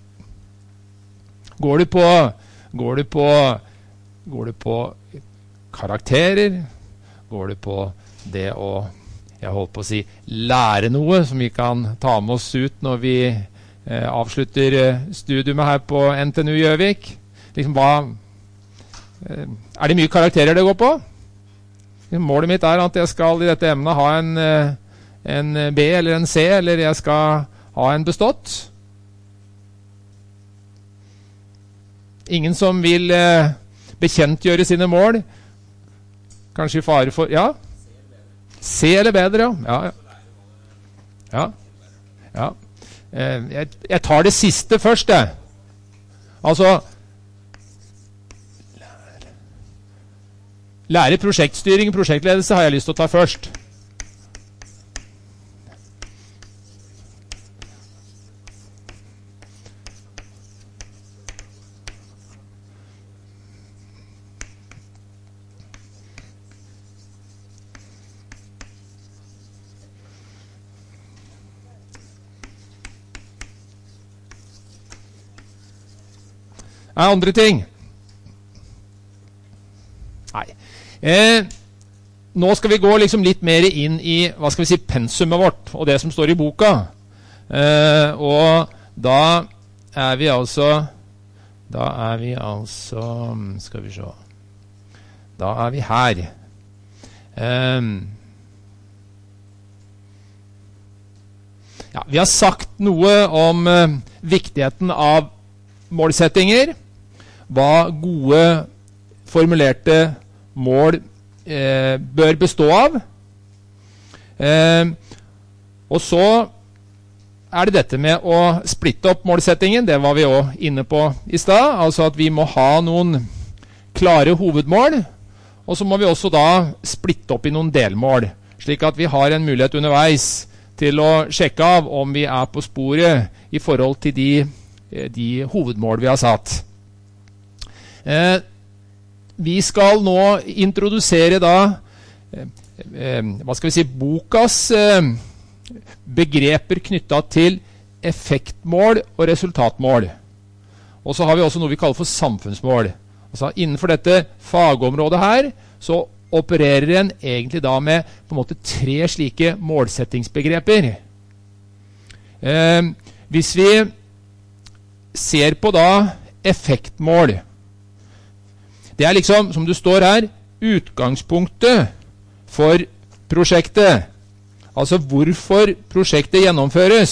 S1: går det på karakterer? Går det på det å, jeg holdt på å si, lære noe som vi kan ta med oss ut når vi avslutter studiumet her på NTNU Gjøvik? Liksom det mye karakterer det går på? Målet mitt at jeg skal i dette emnet ha en B eller en C, eller jeg skal ha en bestått. Ingen som vil bekjentgjøre sine mål. Kanskje i fare for, ja? C eller bedre, ja. Jeg tar det siste først, det. Altså, lære prosjektstyring og prosjektledelse har jeg lyst til å ta først. Andre ting? Nei. Nå skal vi gå liksom litt mer inn i, hva skal vi si, pensumet vårt, og det som står i boka. Og da vi altså, skal vi se, da vi her. Ja, vi har sagt noe om viktigheten av målsettinger, hva gode formulerte mål bør bestå av. Og så det dette med å splitte opp målsettingen, det var vi også inne på i sted, altså at vi må ha noen klare hovedmål, og så må vi også da splitte opp i noen delmål, slik at vi har en mulighet underveis til å sjekke av om vi på sporet i forhold til de hovedmål vi har satt. Vi skal nå introdusere da, hva skal vi si, bokas begreper knyttet til effektmål og resultatmål. Og så har vi også noe vi kaller for samfunnsmål. Altså innenfor dette fagområdet her, så opererer en egentlig da med på en måte 3 slike målsettingsbegreper. Hvis vi ser på da effektmål, det liksom, som det står her, utgangspunktet for prosjektet. Altså hvorfor prosjektet gjennomføres.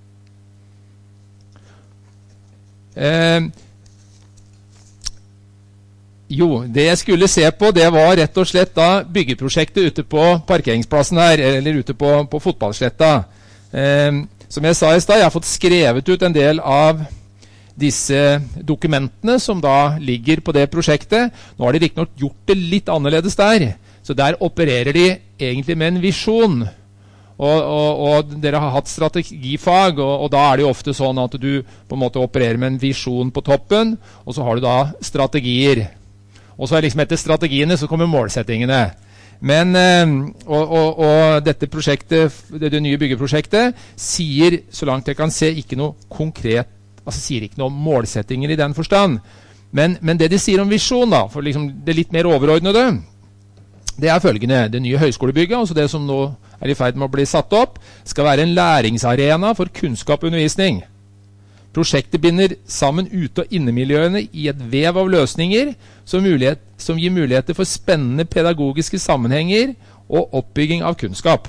S1: Det jeg skulle se på, det var rett og slett da byggeprosjektet ute på parkeringsplassen her, eller ute på fotballsletta. Som jeg sa i sted, jeg har fått skrevet ut en del av disse dokumentene som da ligger på det prosjektet. Nå har de riktignok gjort det litt annerledes der, så der opererer de egentlig med en visjon. Og dere har hatt strategifag, og da det jo ofte sånn at du på en måte opererer med en visjon på toppen, og så har du da strategier. Og så liksom etter strategiene så kommer målsettingene. Men, og dette prosjektet, det nye byggeprosjektet, sier, så langt jeg kan se, ikke noe konkret, altså sier ikke noe om målsettinger i den forstand. Men det de sier om visjon da, for liksom det litt mer overordnede, det følgende: det nye høyskolebygget, altså det som nå i ferd med å bli satt opp, skal være en læringsarena for kunnskap og undervisning. Prosjektet binder sammen ute- og innemiljøene i et vev av løsninger som gir muligheter for spennende pedagogiske sammenhenger og oppbygging av kunnskap.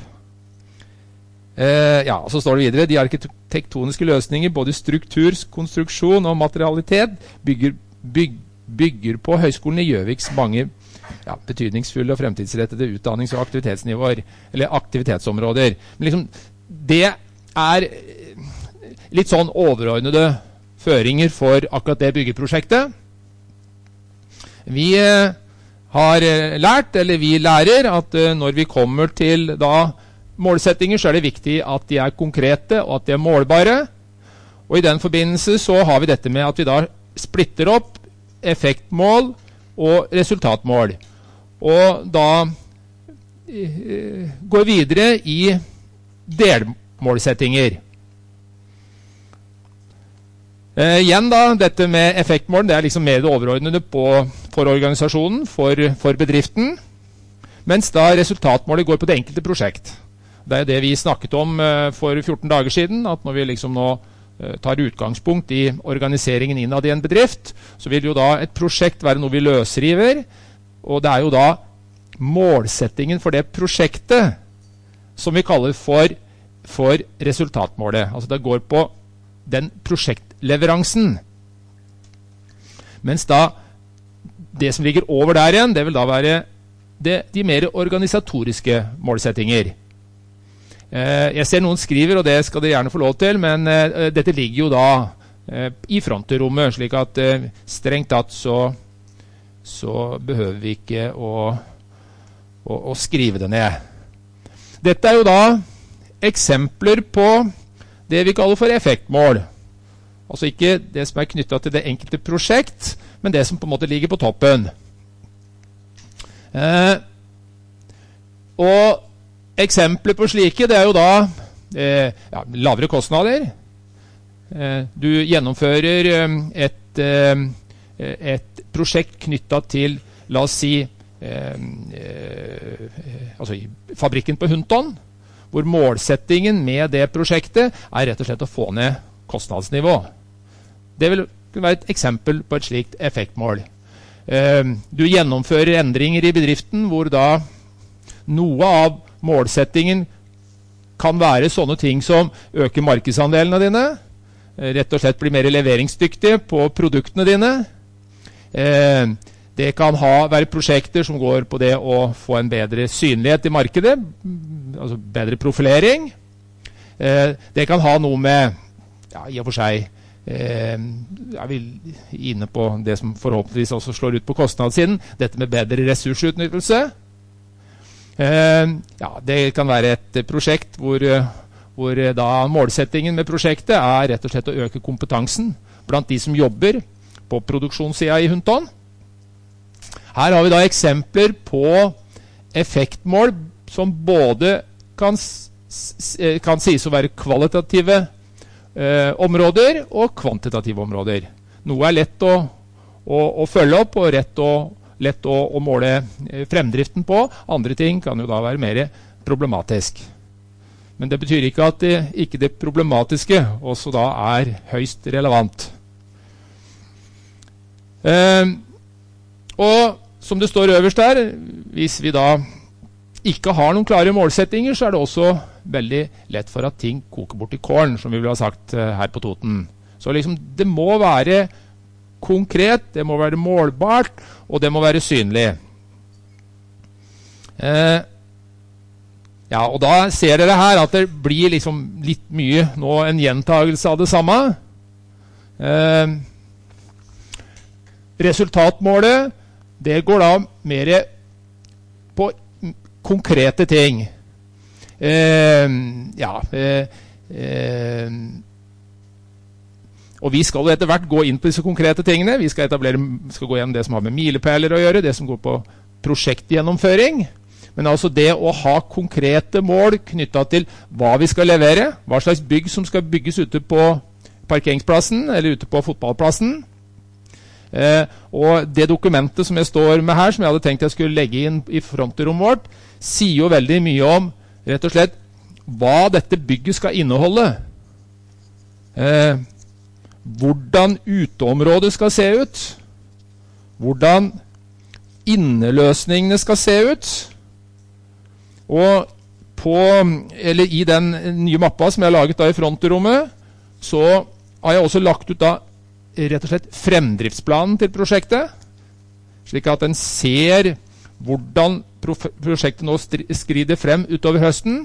S1: Så står det videre: de arkitektoniske løsninger, både struktur, konstruksjon og materialitet, bygger på Høgskolen i Gjøviks mange betydningsfulle og fremtidsrettede utdannings- og aktivitetsnivåer, eller aktivitetsområder. Men liksom, det litt sånn overordnede føringer for akkurat det byggeprosjektet. Vi har lært, eller vi lærer, at når vi kommer til da målsettinger, så det viktig at de konkrete, og at de målbare. Og i den forbindelse så har vi dette med at vi da splitter opp effektmål og resultatmål. Og da går videre i delmålsettinger. Igjen da, dette med effektmål, det liksom mer det overordnede for organisasjonen, for bedriften, mens da resultatmålet går på det enkelte prosjekt. Det det vi snakket om for 14 dager siden, at når vi liksom nå tar utgangspunkt i organiseringen innad i en bedrift, så vil jo da et prosjekt være noe vi løsriver, og det jo da målsettingen for det prosjektet som vi kaller for resultatmålet. Altså det går på den prosjektleveransen. Mens da det som ligger over der igjen, det vil da være de mer organisatoriske målsettinger. Jeg ser noen skriver, og det skal dere gjerne få lov til, men dette ligger jo da i fronterommet, slik at strengt tatt så behøver vi ikke å skrive det ned. Dette jo da eksempler på det vi kaller for effektmål. Altså ikke det som knyttet til det enkelte prosjekt, men det som på en måte ligger på toppen. Og eksempler på slike, det jo da lavere kostnader. Du gjennomfører et prosjekt knyttet til, la oss si, altså fabrikken på Hunton, hvor målsettingen med det prosjektet rett og slett å få ned kostnadsnivå. Det vil kunne være et eksempel på et slikt effektmål. Du gjennomfører endringer i bedriften hvor da noe av målsettingen kan være sånne ting som øker markedsandelene dine, rett og slett blir mer leveringsdyktige på produktene dine. Det kan være prosjekter som går på det å få en bedre synlighet i markedet, altså bedre profilering. Det kan ha noe med, i og for seg, jeg vil inne på det som forhåpentligvis også slår ut på kostnadssiden, dette med bedre ressursutnyttelse. Det kan være et prosjekt hvor da målsettingen med prosjektet rett og slett å øke kompetansen blant de som jobber på produksjonssiden i Hunton. Her har vi da eksempler på effektmål som både kan sies å være kvalitative områder og kvantitative områder. Noe lett å følge opp og lett å måle fremdriften på. Andre ting kan jo da være mer problematisk. Men det betyr ikke at ikke det problematiske også da høyst relevant. Og som det står øverst der, hvis vi da ikke har noen klare målsettinger, så det også veldig lett for at ting koker bort i kålen, som vi vil ha sagt her på Toten. Så liksom, det må være konkret, det må være målbart, og det må være synlig. Og da ser dere her at det blir liksom litt mye nå en gjentagelse av det samme. Resultatmålet, det går da mer på konkrete ting. Og vi skal etter hvert gå inn på disse konkrete tingene. Vi skal gå gjennom det som har med milepæler å gjøre, det som går på prosjektgjennomføring. Men altså det å ha konkrete mål knyttet til hva vi skal levere, hva slags bygg som skal bygges ute på parkeringsplassen eller ute på fotballplassen. Og det dokumentet som jeg står med her, som jeg hadde tenkt jeg skulle legge inn i frontrommet vårt, sier jo veldig mye om rett og slett hva dette bygget skal inneholde. Hvordan uteområdet skal se ut, hvordan inneløsningene skal se ut, og i den nye mappa som jeg har laget da i frontrommet, så har jeg også lagt ut da rett og slett fremdriftsplanen til prosjektet, slik at den ser hvordan prosjektet nå skrider frem utover høsten.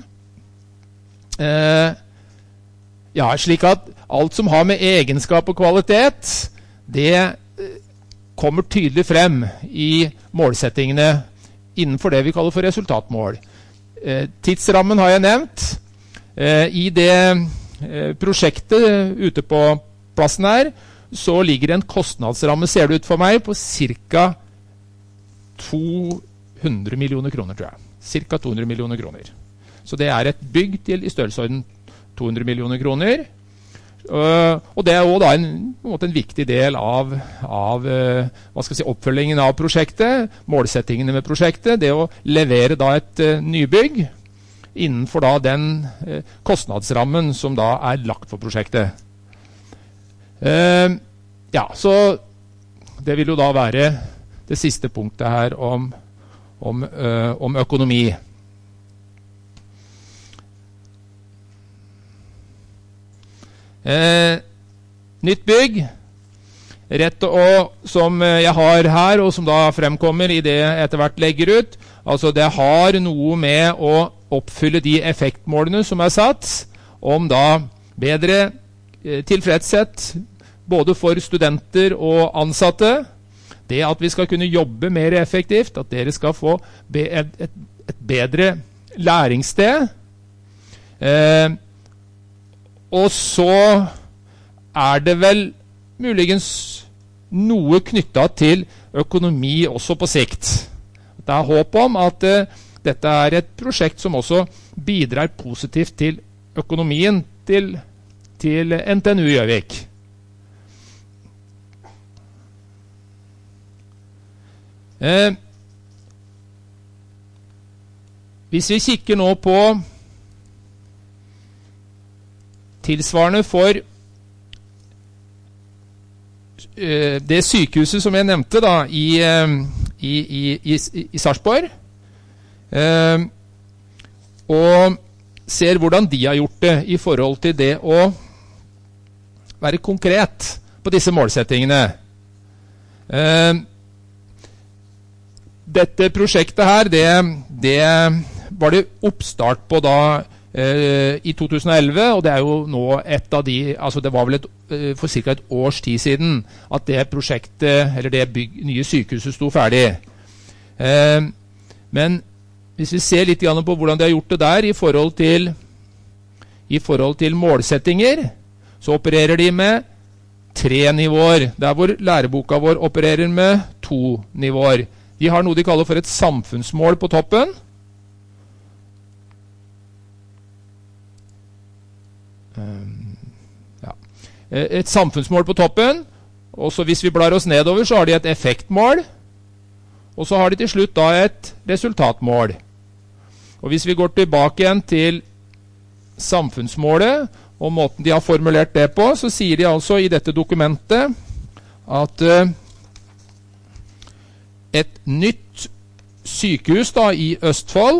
S1: Slik at alt som har med egenskap og kvalitet, det kommer tydelig frem i målsettingene innenfor det vi kaller for resultatmål. Tidsrammen har jeg nevnt. I det prosjektet ute på plassen her, så ligger en kostnadsramme, ser det ut for meg, på ca. 200 millioner kroner, tror jeg. Cirka 200 millioner kroner. Så det et bygg til i størrelsesorden 200 millioner kroner. Og det også da en viktig del av oppfølgingen av prosjektet, målsettingene med prosjektet, det å levere da et nybygg innenfor da den kostnadsrammen som da lagt for prosjektet. Så det vil jo da være det siste punktet her om økonomi. Nytt bygg, som jeg har her, og som da fremkommer i det jeg etter hvert legger ut, altså det har noe med å oppfylle de effektmålene som satt, om da bedre tilfredshet både for studenter og ansatte, det at vi skal kunne jobbe mer effektivt, at dere skal få et bedre læringssted, og så det vel muligens noe knyttet til økonomi også på sikt. Det håp om at dette et prosjekt som også bidrar positivt til økonomien til NTNU Gjøvik. Hvis vi kikker nå på tilsvarende for det sykehuset som jeg nevnte da i Sarpsborg, og ser hvordan de har gjort det i forhold til det å være konkret på disse målsettingene. dette prosjektet her, det var det oppstart på da i 2011, og det jo nå et av de, altså det var vel for cirka et års tid siden at det prosjektet, eller det nye sykehuset sto ferdig. Men hvis vi ser litt på hvordan de har gjort det der i forhold til målsettinger, så opererer de med 3 nivåer, der hvor læreboka vår opererer med 2 nivåer. De har noe de kaller for et samfunnsmål på toppen. Et samfunnsmål på toppen, og så hvis vi blar oss nedover så har de et effektmål, og så har de til slutt da et resultatmål. Og hvis vi går tilbake igjen til samfunnsmålet, og måten de har formulert det på, så sier de altså i dette dokumentet at et nytt sykehus da i Østfold,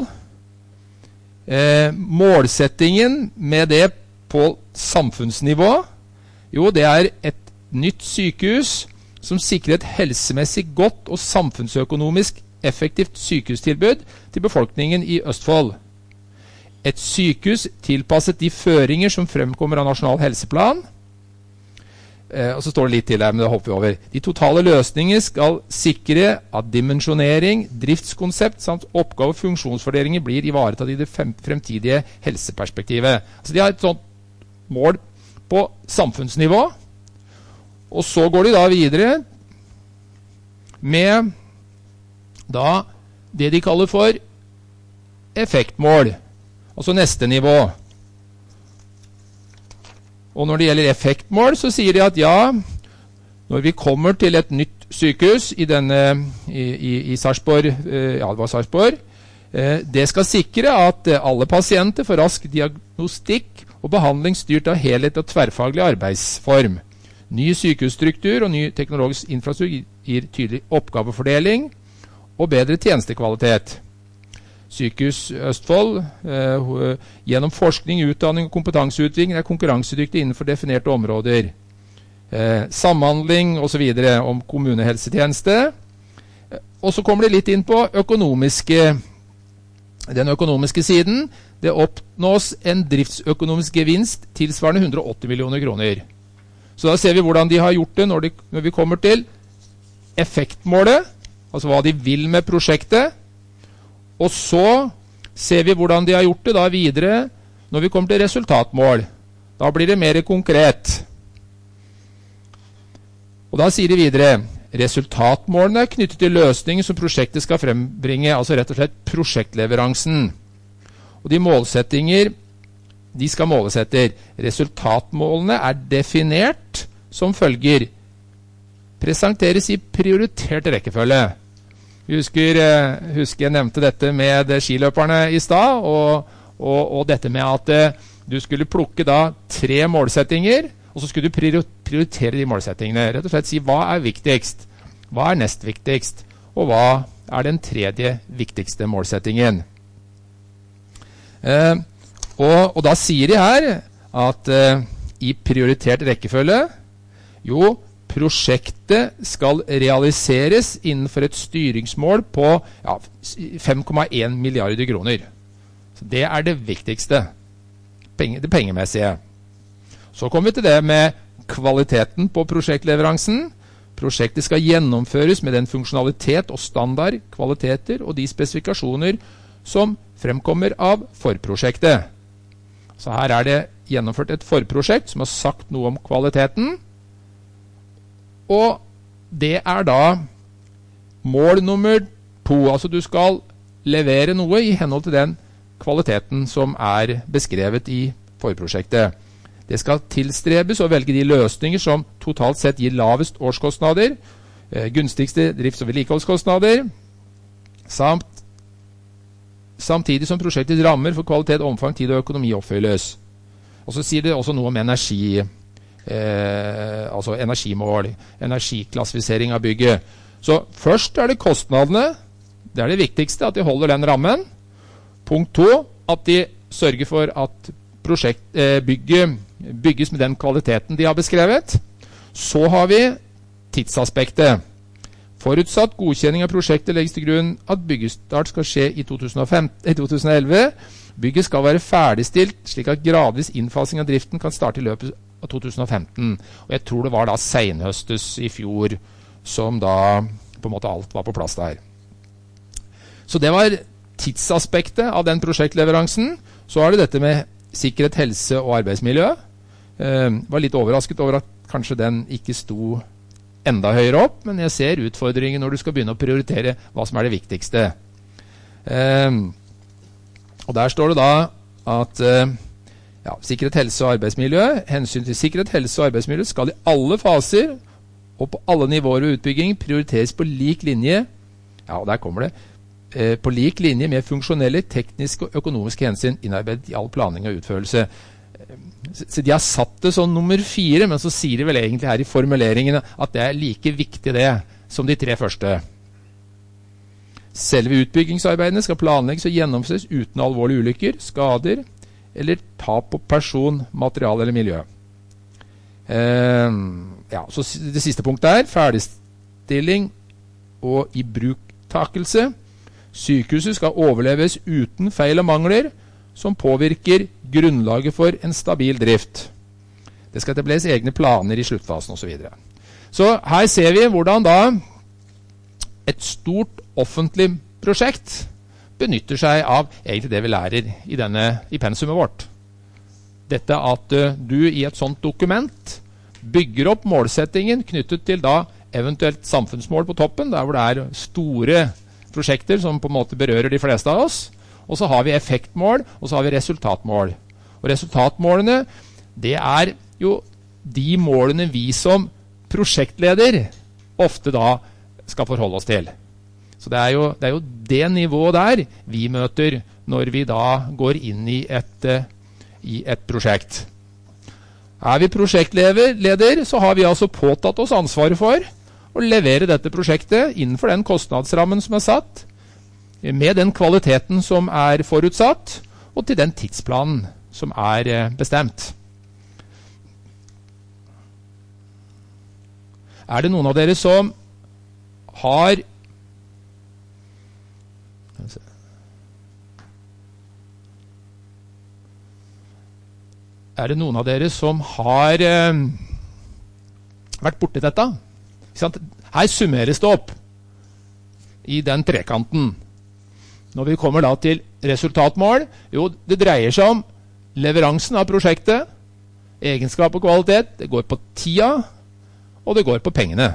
S1: målsettingen med det på samfunnsnivå, jo, det et nytt sykehus som sikrer et helsemessig godt og samfunnsøkonomisk effektivt sykehustilbud til befolkningen i Østfold. Et sykehus tilpasset de føringer som fremkommer av nasjonal helseplan. Og så står det litt til her, men det hopper vi over. De totale løsninger skal sikre at dimensjonering, driftskonsept samt oppgave- og funksjonsfordelinger blir ivaretatt i det fremtidige helseperspektivet. Altså de har et sånt mål på samfunnsnivå, og så går de da videre med da det de kaller for effektmål, altså neste nivå. Og når det gjelder effektmål, så sier de at ja, når vi kommer til et nytt sykehus i Sarpsborg, ja det var Sarpsborg, det skal sikre at alle pasienter får rask diagnostikk og behandling styrt av helhet og tverrfaglig arbeidsform. Ny sykehusstruktur og ny teknologisk infrastruktur gir tydelig oppgavefordeling og bedre tjenestekvalitet. Sykehus Østfold, gjennom forskning, utdanning og kompetanseutvikling konkurransedyktig innenfor definerte områder. Samhandling og så videre om kommunehelsetjeneste. Og så kommer det litt inn på den økonomiske siden. Det oppnås en driftsøkonomisk gevinst tilsvarende 180 millioner kroner. Så da ser vi hvordan de har gjort det når vi kommer til effektmålet, altså hva de vil med prosjektet. Og så ser vi hvordan de har gjort det da videre når vi kommer til resultatmål. Da blir det mer konkret. Og da sier de videre, resultatmålene knyttet til løsninger som prosjektet skal frembringe, altså rett og slett prosjektleveransen. Og de målsettinger de skal måles etter. Resultatmålene definert som følger. Presenteres i prioritert rekkefølge. Husker jeg nevnte dette med skiløperne i stad, og dette med at du skulle plukke da 3 målsettinger, og så skulle du prioritere de målsettingene. Rett og slett si hva viktigst, hva nest viktigst, og hva den tredje viktigste målsettingen. Og da sier de her at i prioritert rekkefølge, jo, prosjektet skal realiseres innenfor et styringsmål på 5,1 milliarder kroner. Så det det viktigste, det pengemessige. Så kommer vi til det med kvaliteten på prosjektleveransen. Prosjektet skal gjennomføres med den funksjonalitet og standard, kvaliteter og de spesifikasjoner som fremkommer av forprosjektet. Så her det gjennomført et forprosjekt som har sagt noe om kvaliteten. Og det da mål nummer 2. Altså du skal levere noe i henhold til den kvaliteten som beskrevet i forprosjektet. Det skal tilstrebes å velge de løsninger som totalt sett gir lavest årskostnader, gunstigste drifts- og vedlikeholdskostnader, samtidig som prosjektets rammer for kvalitet, omfang, tid og økonomi oppfylles. Og så sier det også noe om energi, altså energimål, energiklassifisering av bygget. Så først det kostnadene, det det viktigste, at de holder den rammen. Punkt 2, at de sørger for at bygget bygges med den kvaliteten de har beskrevet. Så har vi tidsaspektet. Forutsatt godkjenning av prosjektet legges til grunn at byggestart skal skje i 2011. Bygget skal være ferdigstilt, slik at gradvis innfasing av driften kan starte i løpet av 2015. Og jeg tror det var da senhøstes i fjor som da på en måte alt var på plass der. Så det var tidsaspektet av den prosjektleveransen. Så er det dette med sikkerhet, helse og arbeidsmiljø. Var litt overrasket over at kanskje den ikke sto enda høyere opp, men jeg ser utfordringen når du skal begynne å prioritere hva som er det viktigste. Og der står det da at sikkerhet, helse og arbeidsmiljø, hensyn til sikkerhet, helse og arbeidsmiljø skal i alle faser og på alle nivåer ved utbygging prioriteres på lik linje, og der kommer det, på lik linje med funksjonelle, tekniske og økonomiske hensyn innarbeidet i all planning og utførelse. Så de har satt det som nummer 4, men så sier de vel egentlig her i formuleringene at det er like viktig det som de 3 første. Selve utbyggingsarbeidene skal planlegges og gjennomføres uten alvorlige ulykker, skader eller tap på person, material eller miljø. Så det siste punktet er ferdigstilling og i bruktakelse. Sykehuset skal overleves uten feil og mangler som påvirker grunnlaget for en stabil drift. Det skal etableres egne planer i sluttfasen og så videre. Så her ser vi hvordan da et stort offentlig prosjekt benytter seg av egentlig det vi lærer i pensumet vårt. Dette at du i et sånt dokument bygger opp målsettingen knyttet til da eventuelt samfunnsmål på toppen, der hvor det er store prosjekter som på en måte berører de fleste av oss. Og så har vi effektmål, og så har vi resultatmål. Og resultatmålene, det er jo de målene vi som prosjektleder ofte da skal forholde oss til. Så det er jo det nivået der vi møter når vi da går inn i et prosjekt. Er vi prosjektleder, så har vi altså påtatt oss ansvaret for å levere dette prosjektet innenfor den kostnadsrammen som er satt, med den kvaliteten som er forutsatt, og til den tidsplanen som er bestemt. Er det noen av dere som har vært borti dette? Her summeres det opp i den trekanten. Når vi kommer da til resultatmål, det dreier seg om leveransen av prosjektet, egenskap og kvalitet, det går på tida, og det går på pengene.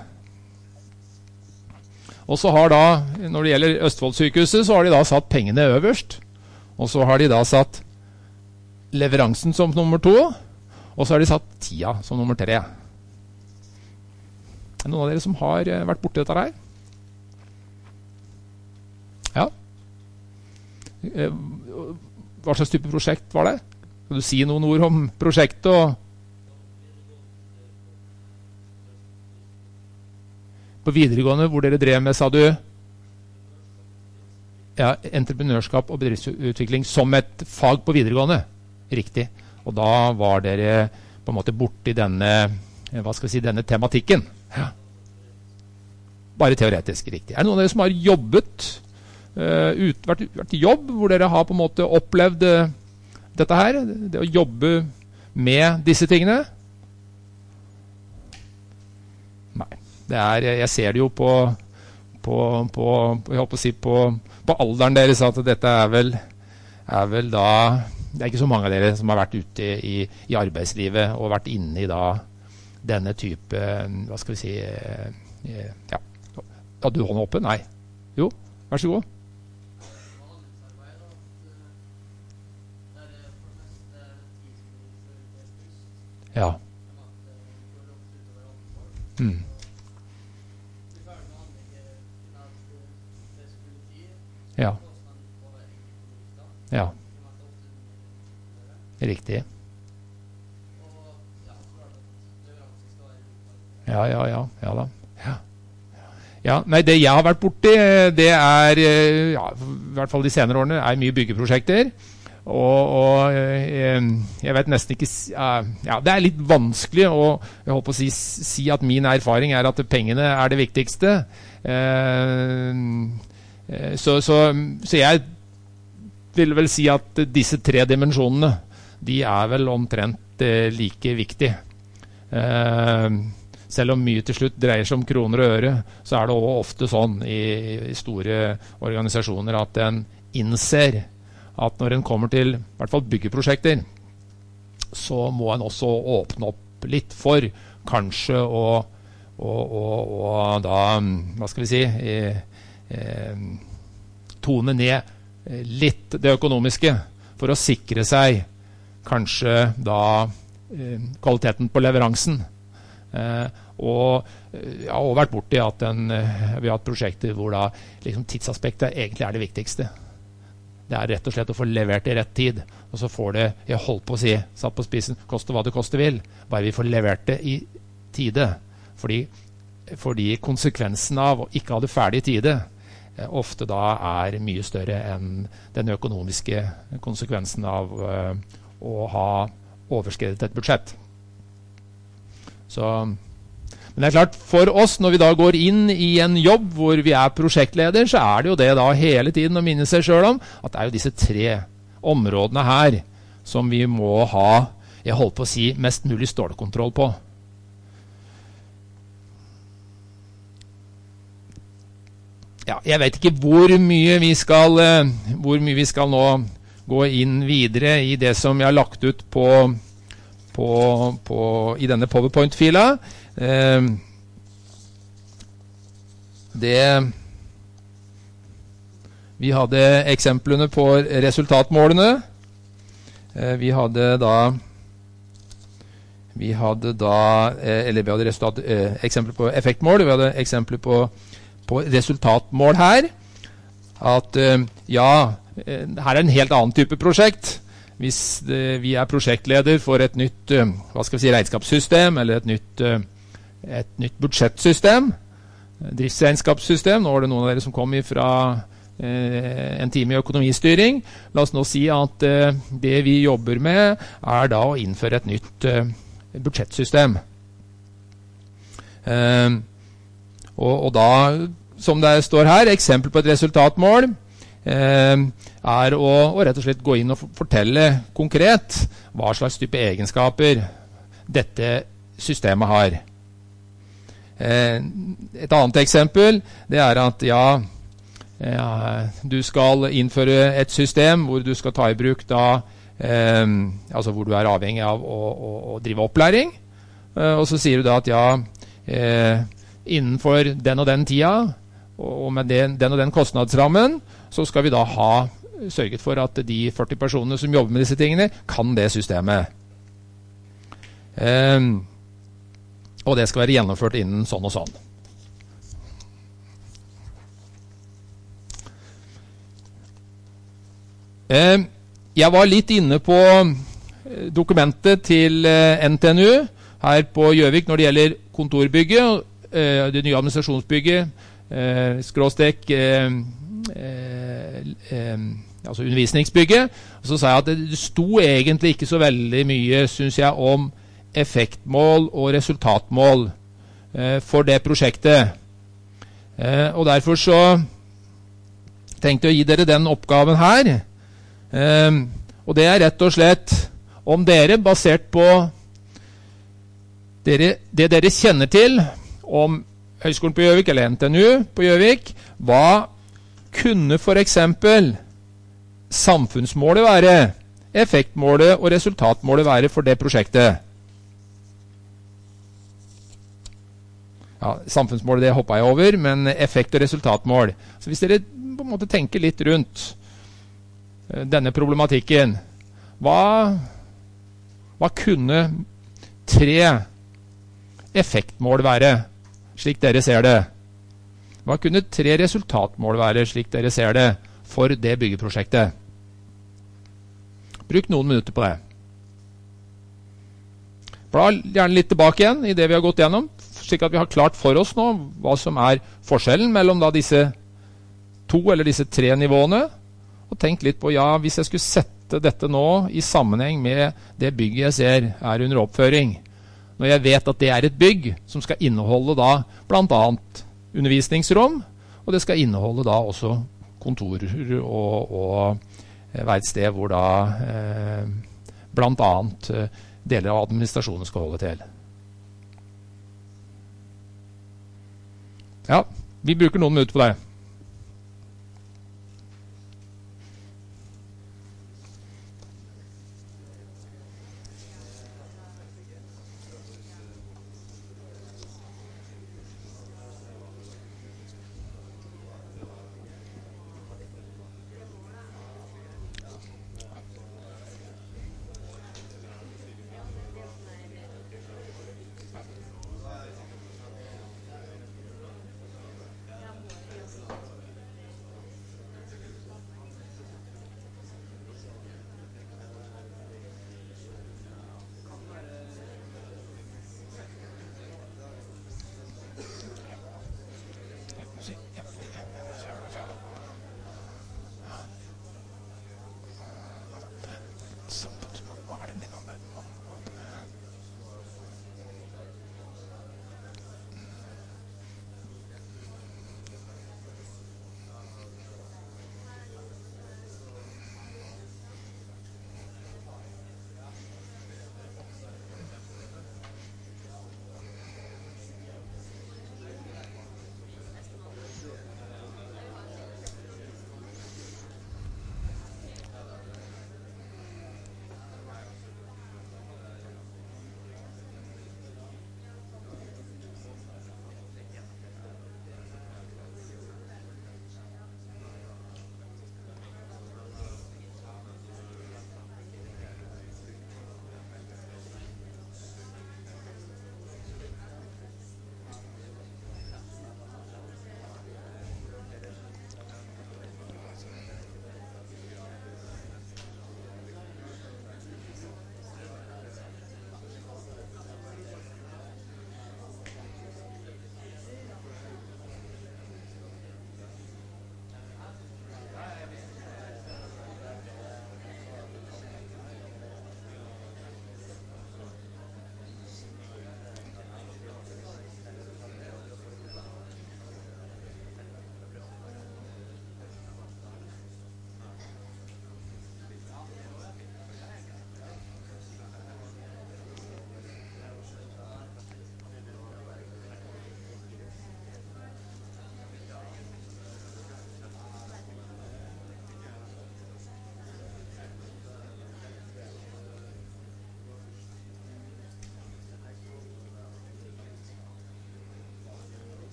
S1: Og så har da, når det gjelder Østfoldsykehuset, så har de da satt pengene øverst, og så har de da satt leveransen som nummer 2, og så har de satt tida som nummer 3. Er det noen av dere som har vært borti dette her? Ja. Hva slags type prosjekt var det? Kan du si noen ord om prosjektet? På videregående, hvor dere drev med, sa du? Ja, entreprenørskap og bedriftsutvikling som et fag på videregående. Riktig. Og da var dere på en måte borti denne tematikken. Ja. Bare teoretisk, riktig. Er det noen av dere som har jobbet, vært i jobb, hvor dere har på en måte opplevd dette her? Det å jobbe med disse tingene? Nei. Jeg ser det jo på alderen deres, at dette er vel da, det er ikke så mange av dere som har vært ute i arbeidslivet og vært inne i da denne type, hva skal vi si, ja. Hadde du hånden oppe? Nei. Jo, vær så god. Ja. Ja. Ja. Riktig. Ja da. Ja. Ja, nei, det jeg har vært borti, det er, i hvert fall de senere årene, er mye byggeprosjekter. jeg vet nesten ikke det litt vanskelig å jeg håper å si at min erfaring at pengene det viktigste. Så jeg vil vel si at disse 3 dimensjonene de vel omtrent like viktige. Selv om mye til slutt dreier seg om kroner og øre, så det også ofte sånn i store organisasjoner at en innser at når en kommer til i hvert fall byggeprosjekter, så må en også åpne opp litt for kanskje og da, hva skal vi si, tone ned litt det økonomiske for å sikre seg kanskje da kvaliteten på leveransen. Og jeg har også vært borti at vi har hatt prosjekter hvor da liksom tidsaspektet egentlig det viktigste. Det rett og slett å få levert i rett tid, og så får det, jeg holdt på å si, satt på spisen, koste hva det koste vil, bare vi får levert det i tide. Fordi konsekvensen av å ikke ha det ferdig i tide, ofte da mye større enn den økonomiske konsekvensen av å ha overskredet et budsjett. Men det klart, for oss, når vi da går inn i en jobb hvor vi prosjektleder, så det jo det da hele tiden å minne seg selv om, at det jo disse 3 områdene her som vi må ha, jeg holdt på å si, mest mulig stålkontroll på. Ja, jeg vet ikke hvor mye vi skal nå gå inn videre i det som jeg har lagt ut i denne PowerPoint-fila. Vi hadde eksemplene på resultatmålene. Vi hadde eksempler på effektmål, vi hadde eksempler på resultatmål her. At her en helt annen type prosjekt. Hvis vi prosjektleder for et nytt regnskapssystem eller et nytt budsjettsystem, driftsregnskapssystem. Nå det noen av dere som kom fra en time i økonomistyring. La oss nå si at det vi jobber med da å innføre et nytt budsjettsystem. Og da, som det står her, eksempel på et resultatmål å rett og slett gå inn og fortelle konkret hva slags type egenskaper dette systemet har. Et annet eksempel det at du skal innføre et system hvor du skal ta i bruk da, altså hvor du avhengig av å drive opplæring, og så sier du da at innenfor den og den tida og med den og den kostnadsrammen så skal vi da ha sørget for at de 40 personene som jobber med disse tingene kan det systemet. Og det skal være gjennomført innen sånn og sånn. Jeg var litt inne på dokumentet til NTNU her på Gjøvik når det gjelder kontorbygget, det nye administrasjonsbygget, skråstrek altså undervisningsbygget. Og så sa jeg at det sto egentlig ikke så veldig mye, synes jeg, om effektmål og resultatmål for det prosjektet. Og derfor så tenkte jeg å gi dere den oppgaven her. Og det rett og slett om dere, basert på det dere kjenner til om Høgskolen på Gjøvik eller NTNU på Gjøvik, hva kunne for eksempel samfunnsmålet være, effektmålet og resultatmålet være for det prosjektet? Ja, samfunnsmålet det hoppet jeg over, men effekt- og resultatmål. Så hvis dere på en måte tenker litt rundt denne problematikken, hva kunne 3 effektmål være, slik dere ser det? Hva kunne 3 resultatmål være, slik dere ser det, for det byggeprosjektet? Bruk noen minutter på det. Bla gjerne litt tilbake igjen i det vi har gått gjennom, slik at vi har klart for oss nå hva som forskjellen mellom da disse 2 eller disse 3 nivåene, og tenk litt på, ja, hvis jeg skulle sette sette dette nå i sammenheng med det bygget jeg ser er under oppføring. Når jeg vet at det er et bygg som skal inneholde da blant annet undervisningsrom, og det skal inneholde da også kontorer og være et sted hvor da blant annet deler av administrasjonen skal holde til. Ja, vi bruker noen minutter på det.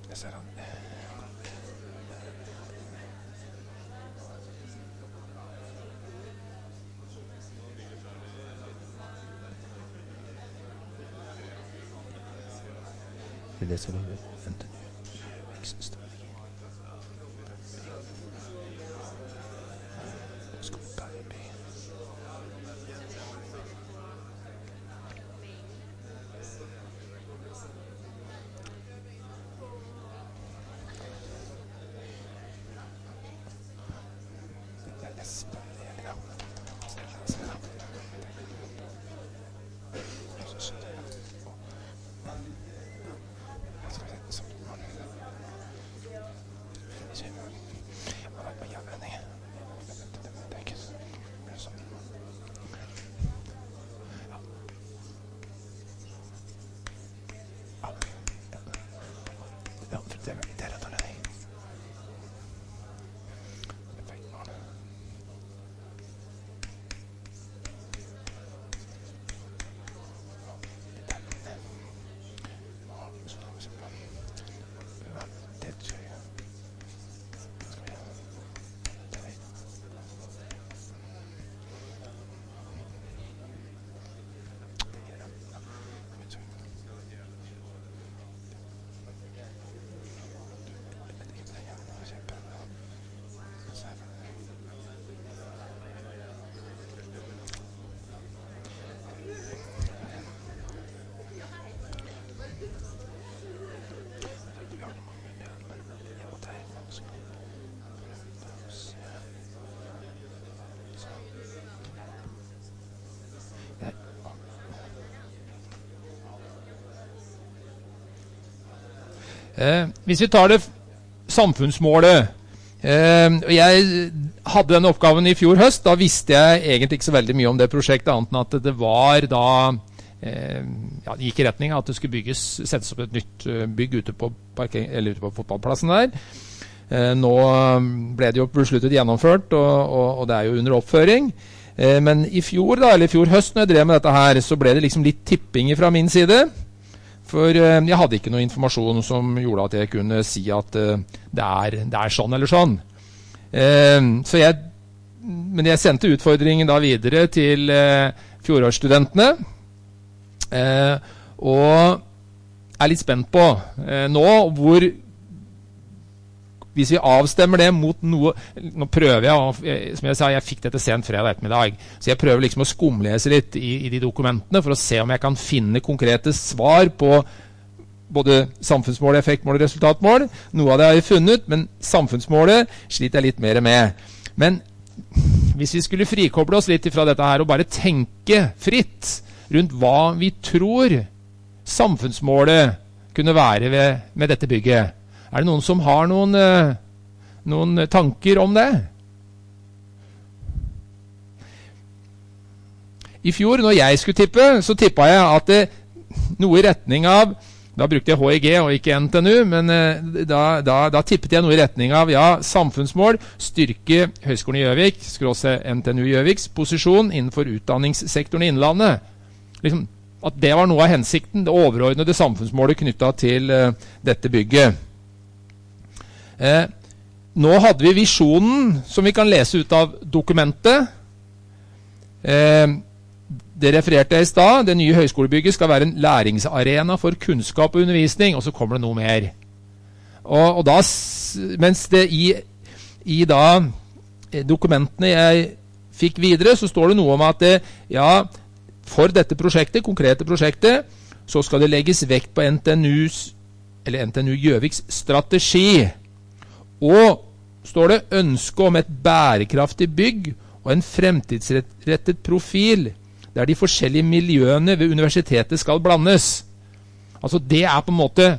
S2: Det ser vi vente.
S1: Hvis vi tar det samfunnsmålet, og jeg hadde den oppgaven i fjor høst, da visste jeg egentlig ikke så veldig mye om det prosjektet, annet enn at det var da, det gikk i retning at det skulle settes opp et nytt bygg ute på fotballplassen der. Nå ble det jo besluttet gjennomført, og det er jo under oppføring. Men i fjor høst når jeg drev med dette her, så ble det liksom litt tipping fra min side. For jeg hadde ikke noe informasjon som gjorde at jeg kunne si at det er sånn eller sånn. Men jeg sendte utfordringen da videre til fjorårsstudentene, og er litt spent på nå hvor, hvis vi avstemmer det mot noe, nå prøver jeg, som jeg sa, jeg fikk dette sent fredag ettermiddag, så jeg prøver liksom å skumlese litt i de dokumentene for å se om jeg kan finne konkrete svar på både samfunnsmål, effektmål og resultatmål. Noe av det har jeg funnet, men samfunnsmålet sliter jeg litt mer med. Men hvis vi skulle frikoble oss litt fra dette her og bare tenke fritt rundt hva vi tror samfunnsmålet kunne være med dette bygget, er det noen som har noen tanker om det? I fjor, når jeg skulle tippe, så tippet jeg at noe i retning av, da brukte jeg HIG og ikke NTNU, men da tippet jeg noe i retning av, samfunnsmål, styrke Høgskolen i Gjøvik, NTNU Gjøviks posisjon innenfor utdanningssektoren i Innlandet. Liksom, at det var noe av hensikten, det overordnede samfunnsmålet knyttet til dette bygget. Nå hadde vi visjonen som vi kan lese ut av dokumentet. Det refererte jeg i stad. Det nye høyskolebygget skal være en læringsarena for kunnskap og undervisning, og så kommer det noe mer. Og da, mens det i da dokumentene jeg fikk videre, så står det noe om at for dette prosjektet, konkrete prosjektet, så skal det legges vekt på NTNU Gjøviks strategi. Og står det ønske om et bærekraftig bygg og en fremtidsrettet profil der de forskjellige miljøene ved universitetet skal blandes. Altså det er på en måte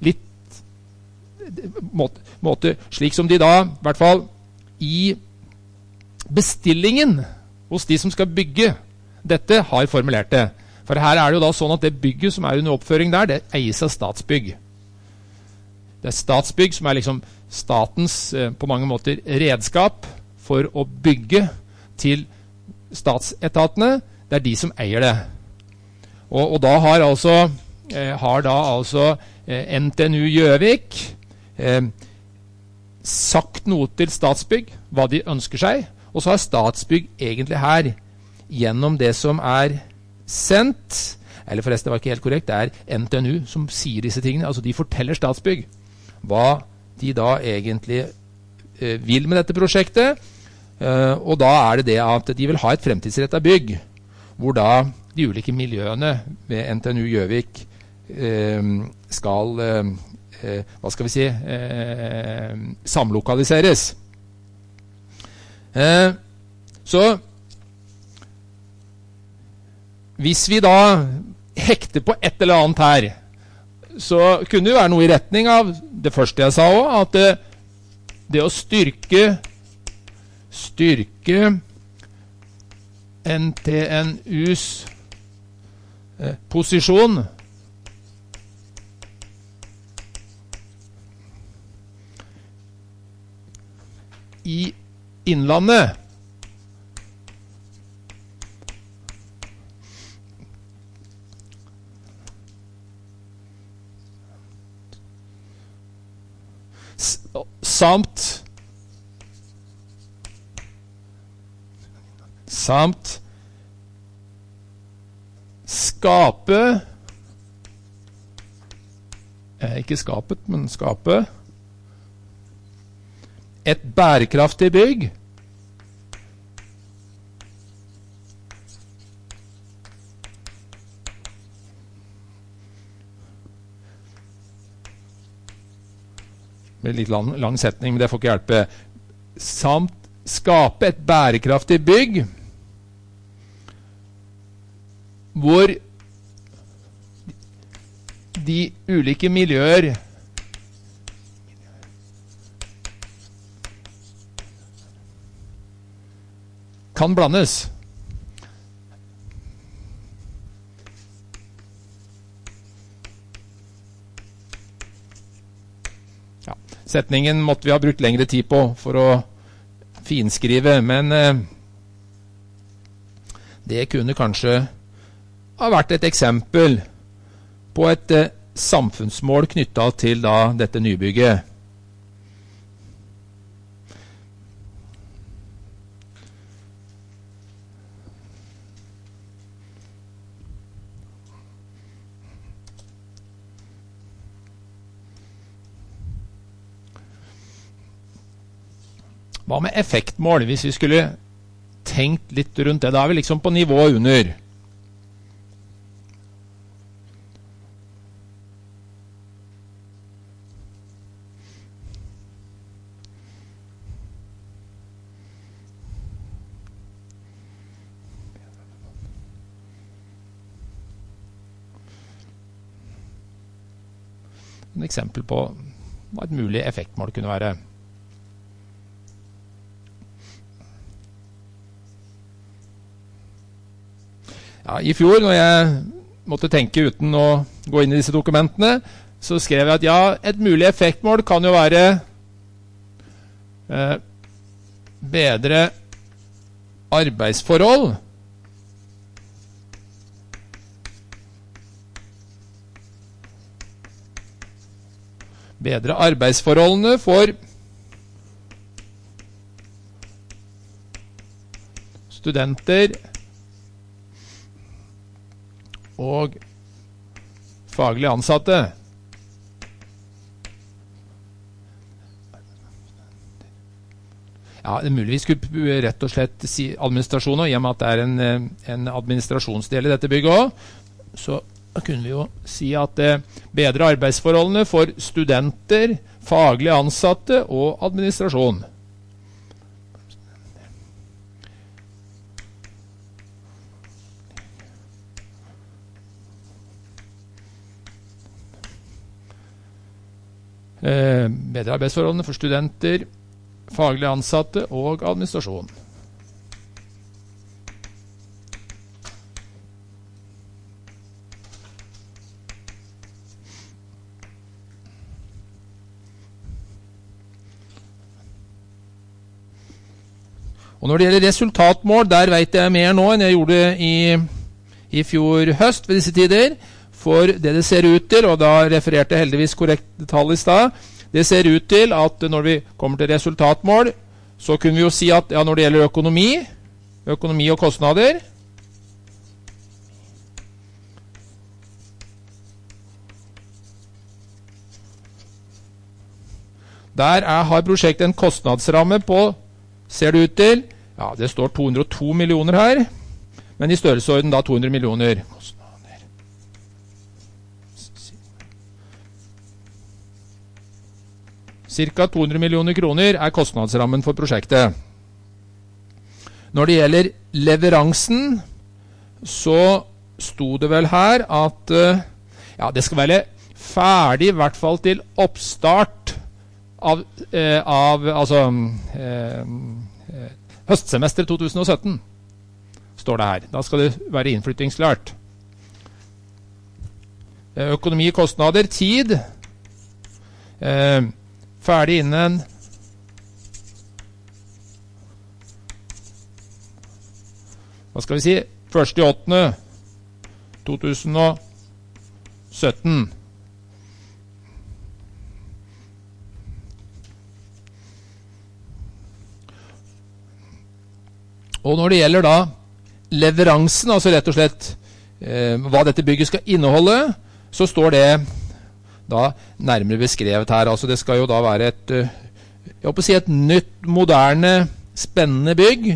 S1: litt slik som de da, i hvert fall i bestillingen hos de som skal bygge dette, har formulert det. For her er det jo da sånn at det bygget som er under oppføring der, det eies av Statsbygg. Det er Statsbygg som er liksom statens på mange måter redskap for å bygge til statsetatene. Det er de som eier det. Og da har altså NTNU Gjøvik sagt noe til Statsbygg, hva de ønsker seg, og så har Statsbygg egentlig her, gjennom det som sendt, eller forresten det var ikke helt korrekt, det NTNU som sier disse tingene, altså de forteller Statsbygg hva de da egentlig vil med dette prosjektet, og da det det at de vil ha et fremtidsrettet bygg, hvor da de ulike miljøene ved NTNU Gjøvik skal, hva skal vi si, samlokaliseres. Så hvis vi da hekter på et eller annet her, så kunne det være noe i retning av det første jeg sa også, at det å styrke NTNUs posisjon i Innlandet samt skape ikke skapet, men skape et bærekraftig bygg med litt lang setning, men det får ikke hjelpe. Samt skape et bærekraftig bygg hvor de ulike miljøer kan blandes. Ja, setningen måtte vi ha brukt lengre tid på for å finskrive, men det kunne kanskje ha vært et eksempel på et samfunnsmål knyttet til da dette nybygget. Hva med effektmål, hvis vi skulle tenkt litt rundt det? Da vi liksom på nivå under. Et eksempel på hva et mulig effektmål kunne være. Ja, i fjor, når jeg måtte tenke uten å gå inn i disse dokumentene, så skrev jeg at ja, et mulig effektmål kan jo være bedre arbeidsforhold. Bedre arbeidsforholdene for studenter og faglig ansatte. Ja, det er mulig vi skulle rett og slett si administrasjon, og i og med at det en administrasjonsdel i dette bygget også, så kunne vi jo si at bedre arbeidsforholdene for studenter, faglig ansatte og administrasjon. Bedre arbeidsforholdene for studenter, faglig ansatte og administrasjon. Og når det gjelder resultatmål, der vet jeg mer nå enn jeg gjorde i fjor høst ved disse tider. For det ser ut til, og da refererte jeg heldigvis korrekt tall i sted, det ser ut til at når vi kommer til resultatmål, så kunne vi jo si at ja, når det gjelder økonomi og kostnader, der har prosjektet en kostnadsramme på, ser det ut til, ja, det står 202 millioner her, men i størrelsesorden da 200 millioner. Cirka 200 millioner kroner er kostnadsrammen for prosjektet. Når det gjelder leveransen, så sto det vel her at ja, det skal være ferdig i hvert fall til oppstart av høstsemester 2017, står det her. Da skal det være innflyttingsklart. Økonomi, kostnader, tid, ferdig innen hva skal vi si 1.8.2017. Og når det gjelder da leveransen, altså rett og slett hva dette bygget skal inneholde, så står det da nærmere beskrevet her. Altså det skal jo da være et nytt, moderne, spennende bygg,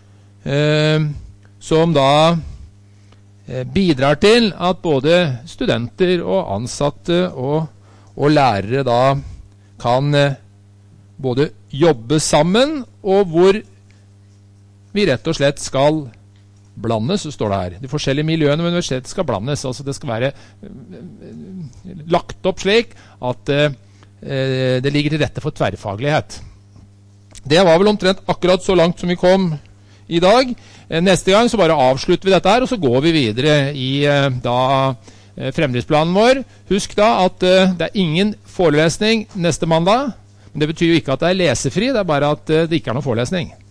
S1: som da bidrar til at både studenter og ansatte og lærere da kan både jobbe sammen, og hvor vi rett og slett skal blandes, så står det her. De forskjellige miljøene ved universitetet skal blandes, altså det skal være lagt opp slik at det ligger til rette for tverrfaglighet. Det var vel omtrent akkurat så langt som vi kom i dag. Neste gang så bare avslutter vi dette her, og så går vi videre i fremdriftsplanen vår. Husk da at det er ingen forelesning neste mandag, men det betyr jo ikke at det er lesefri, det er bare at det ikke er noen forelesning.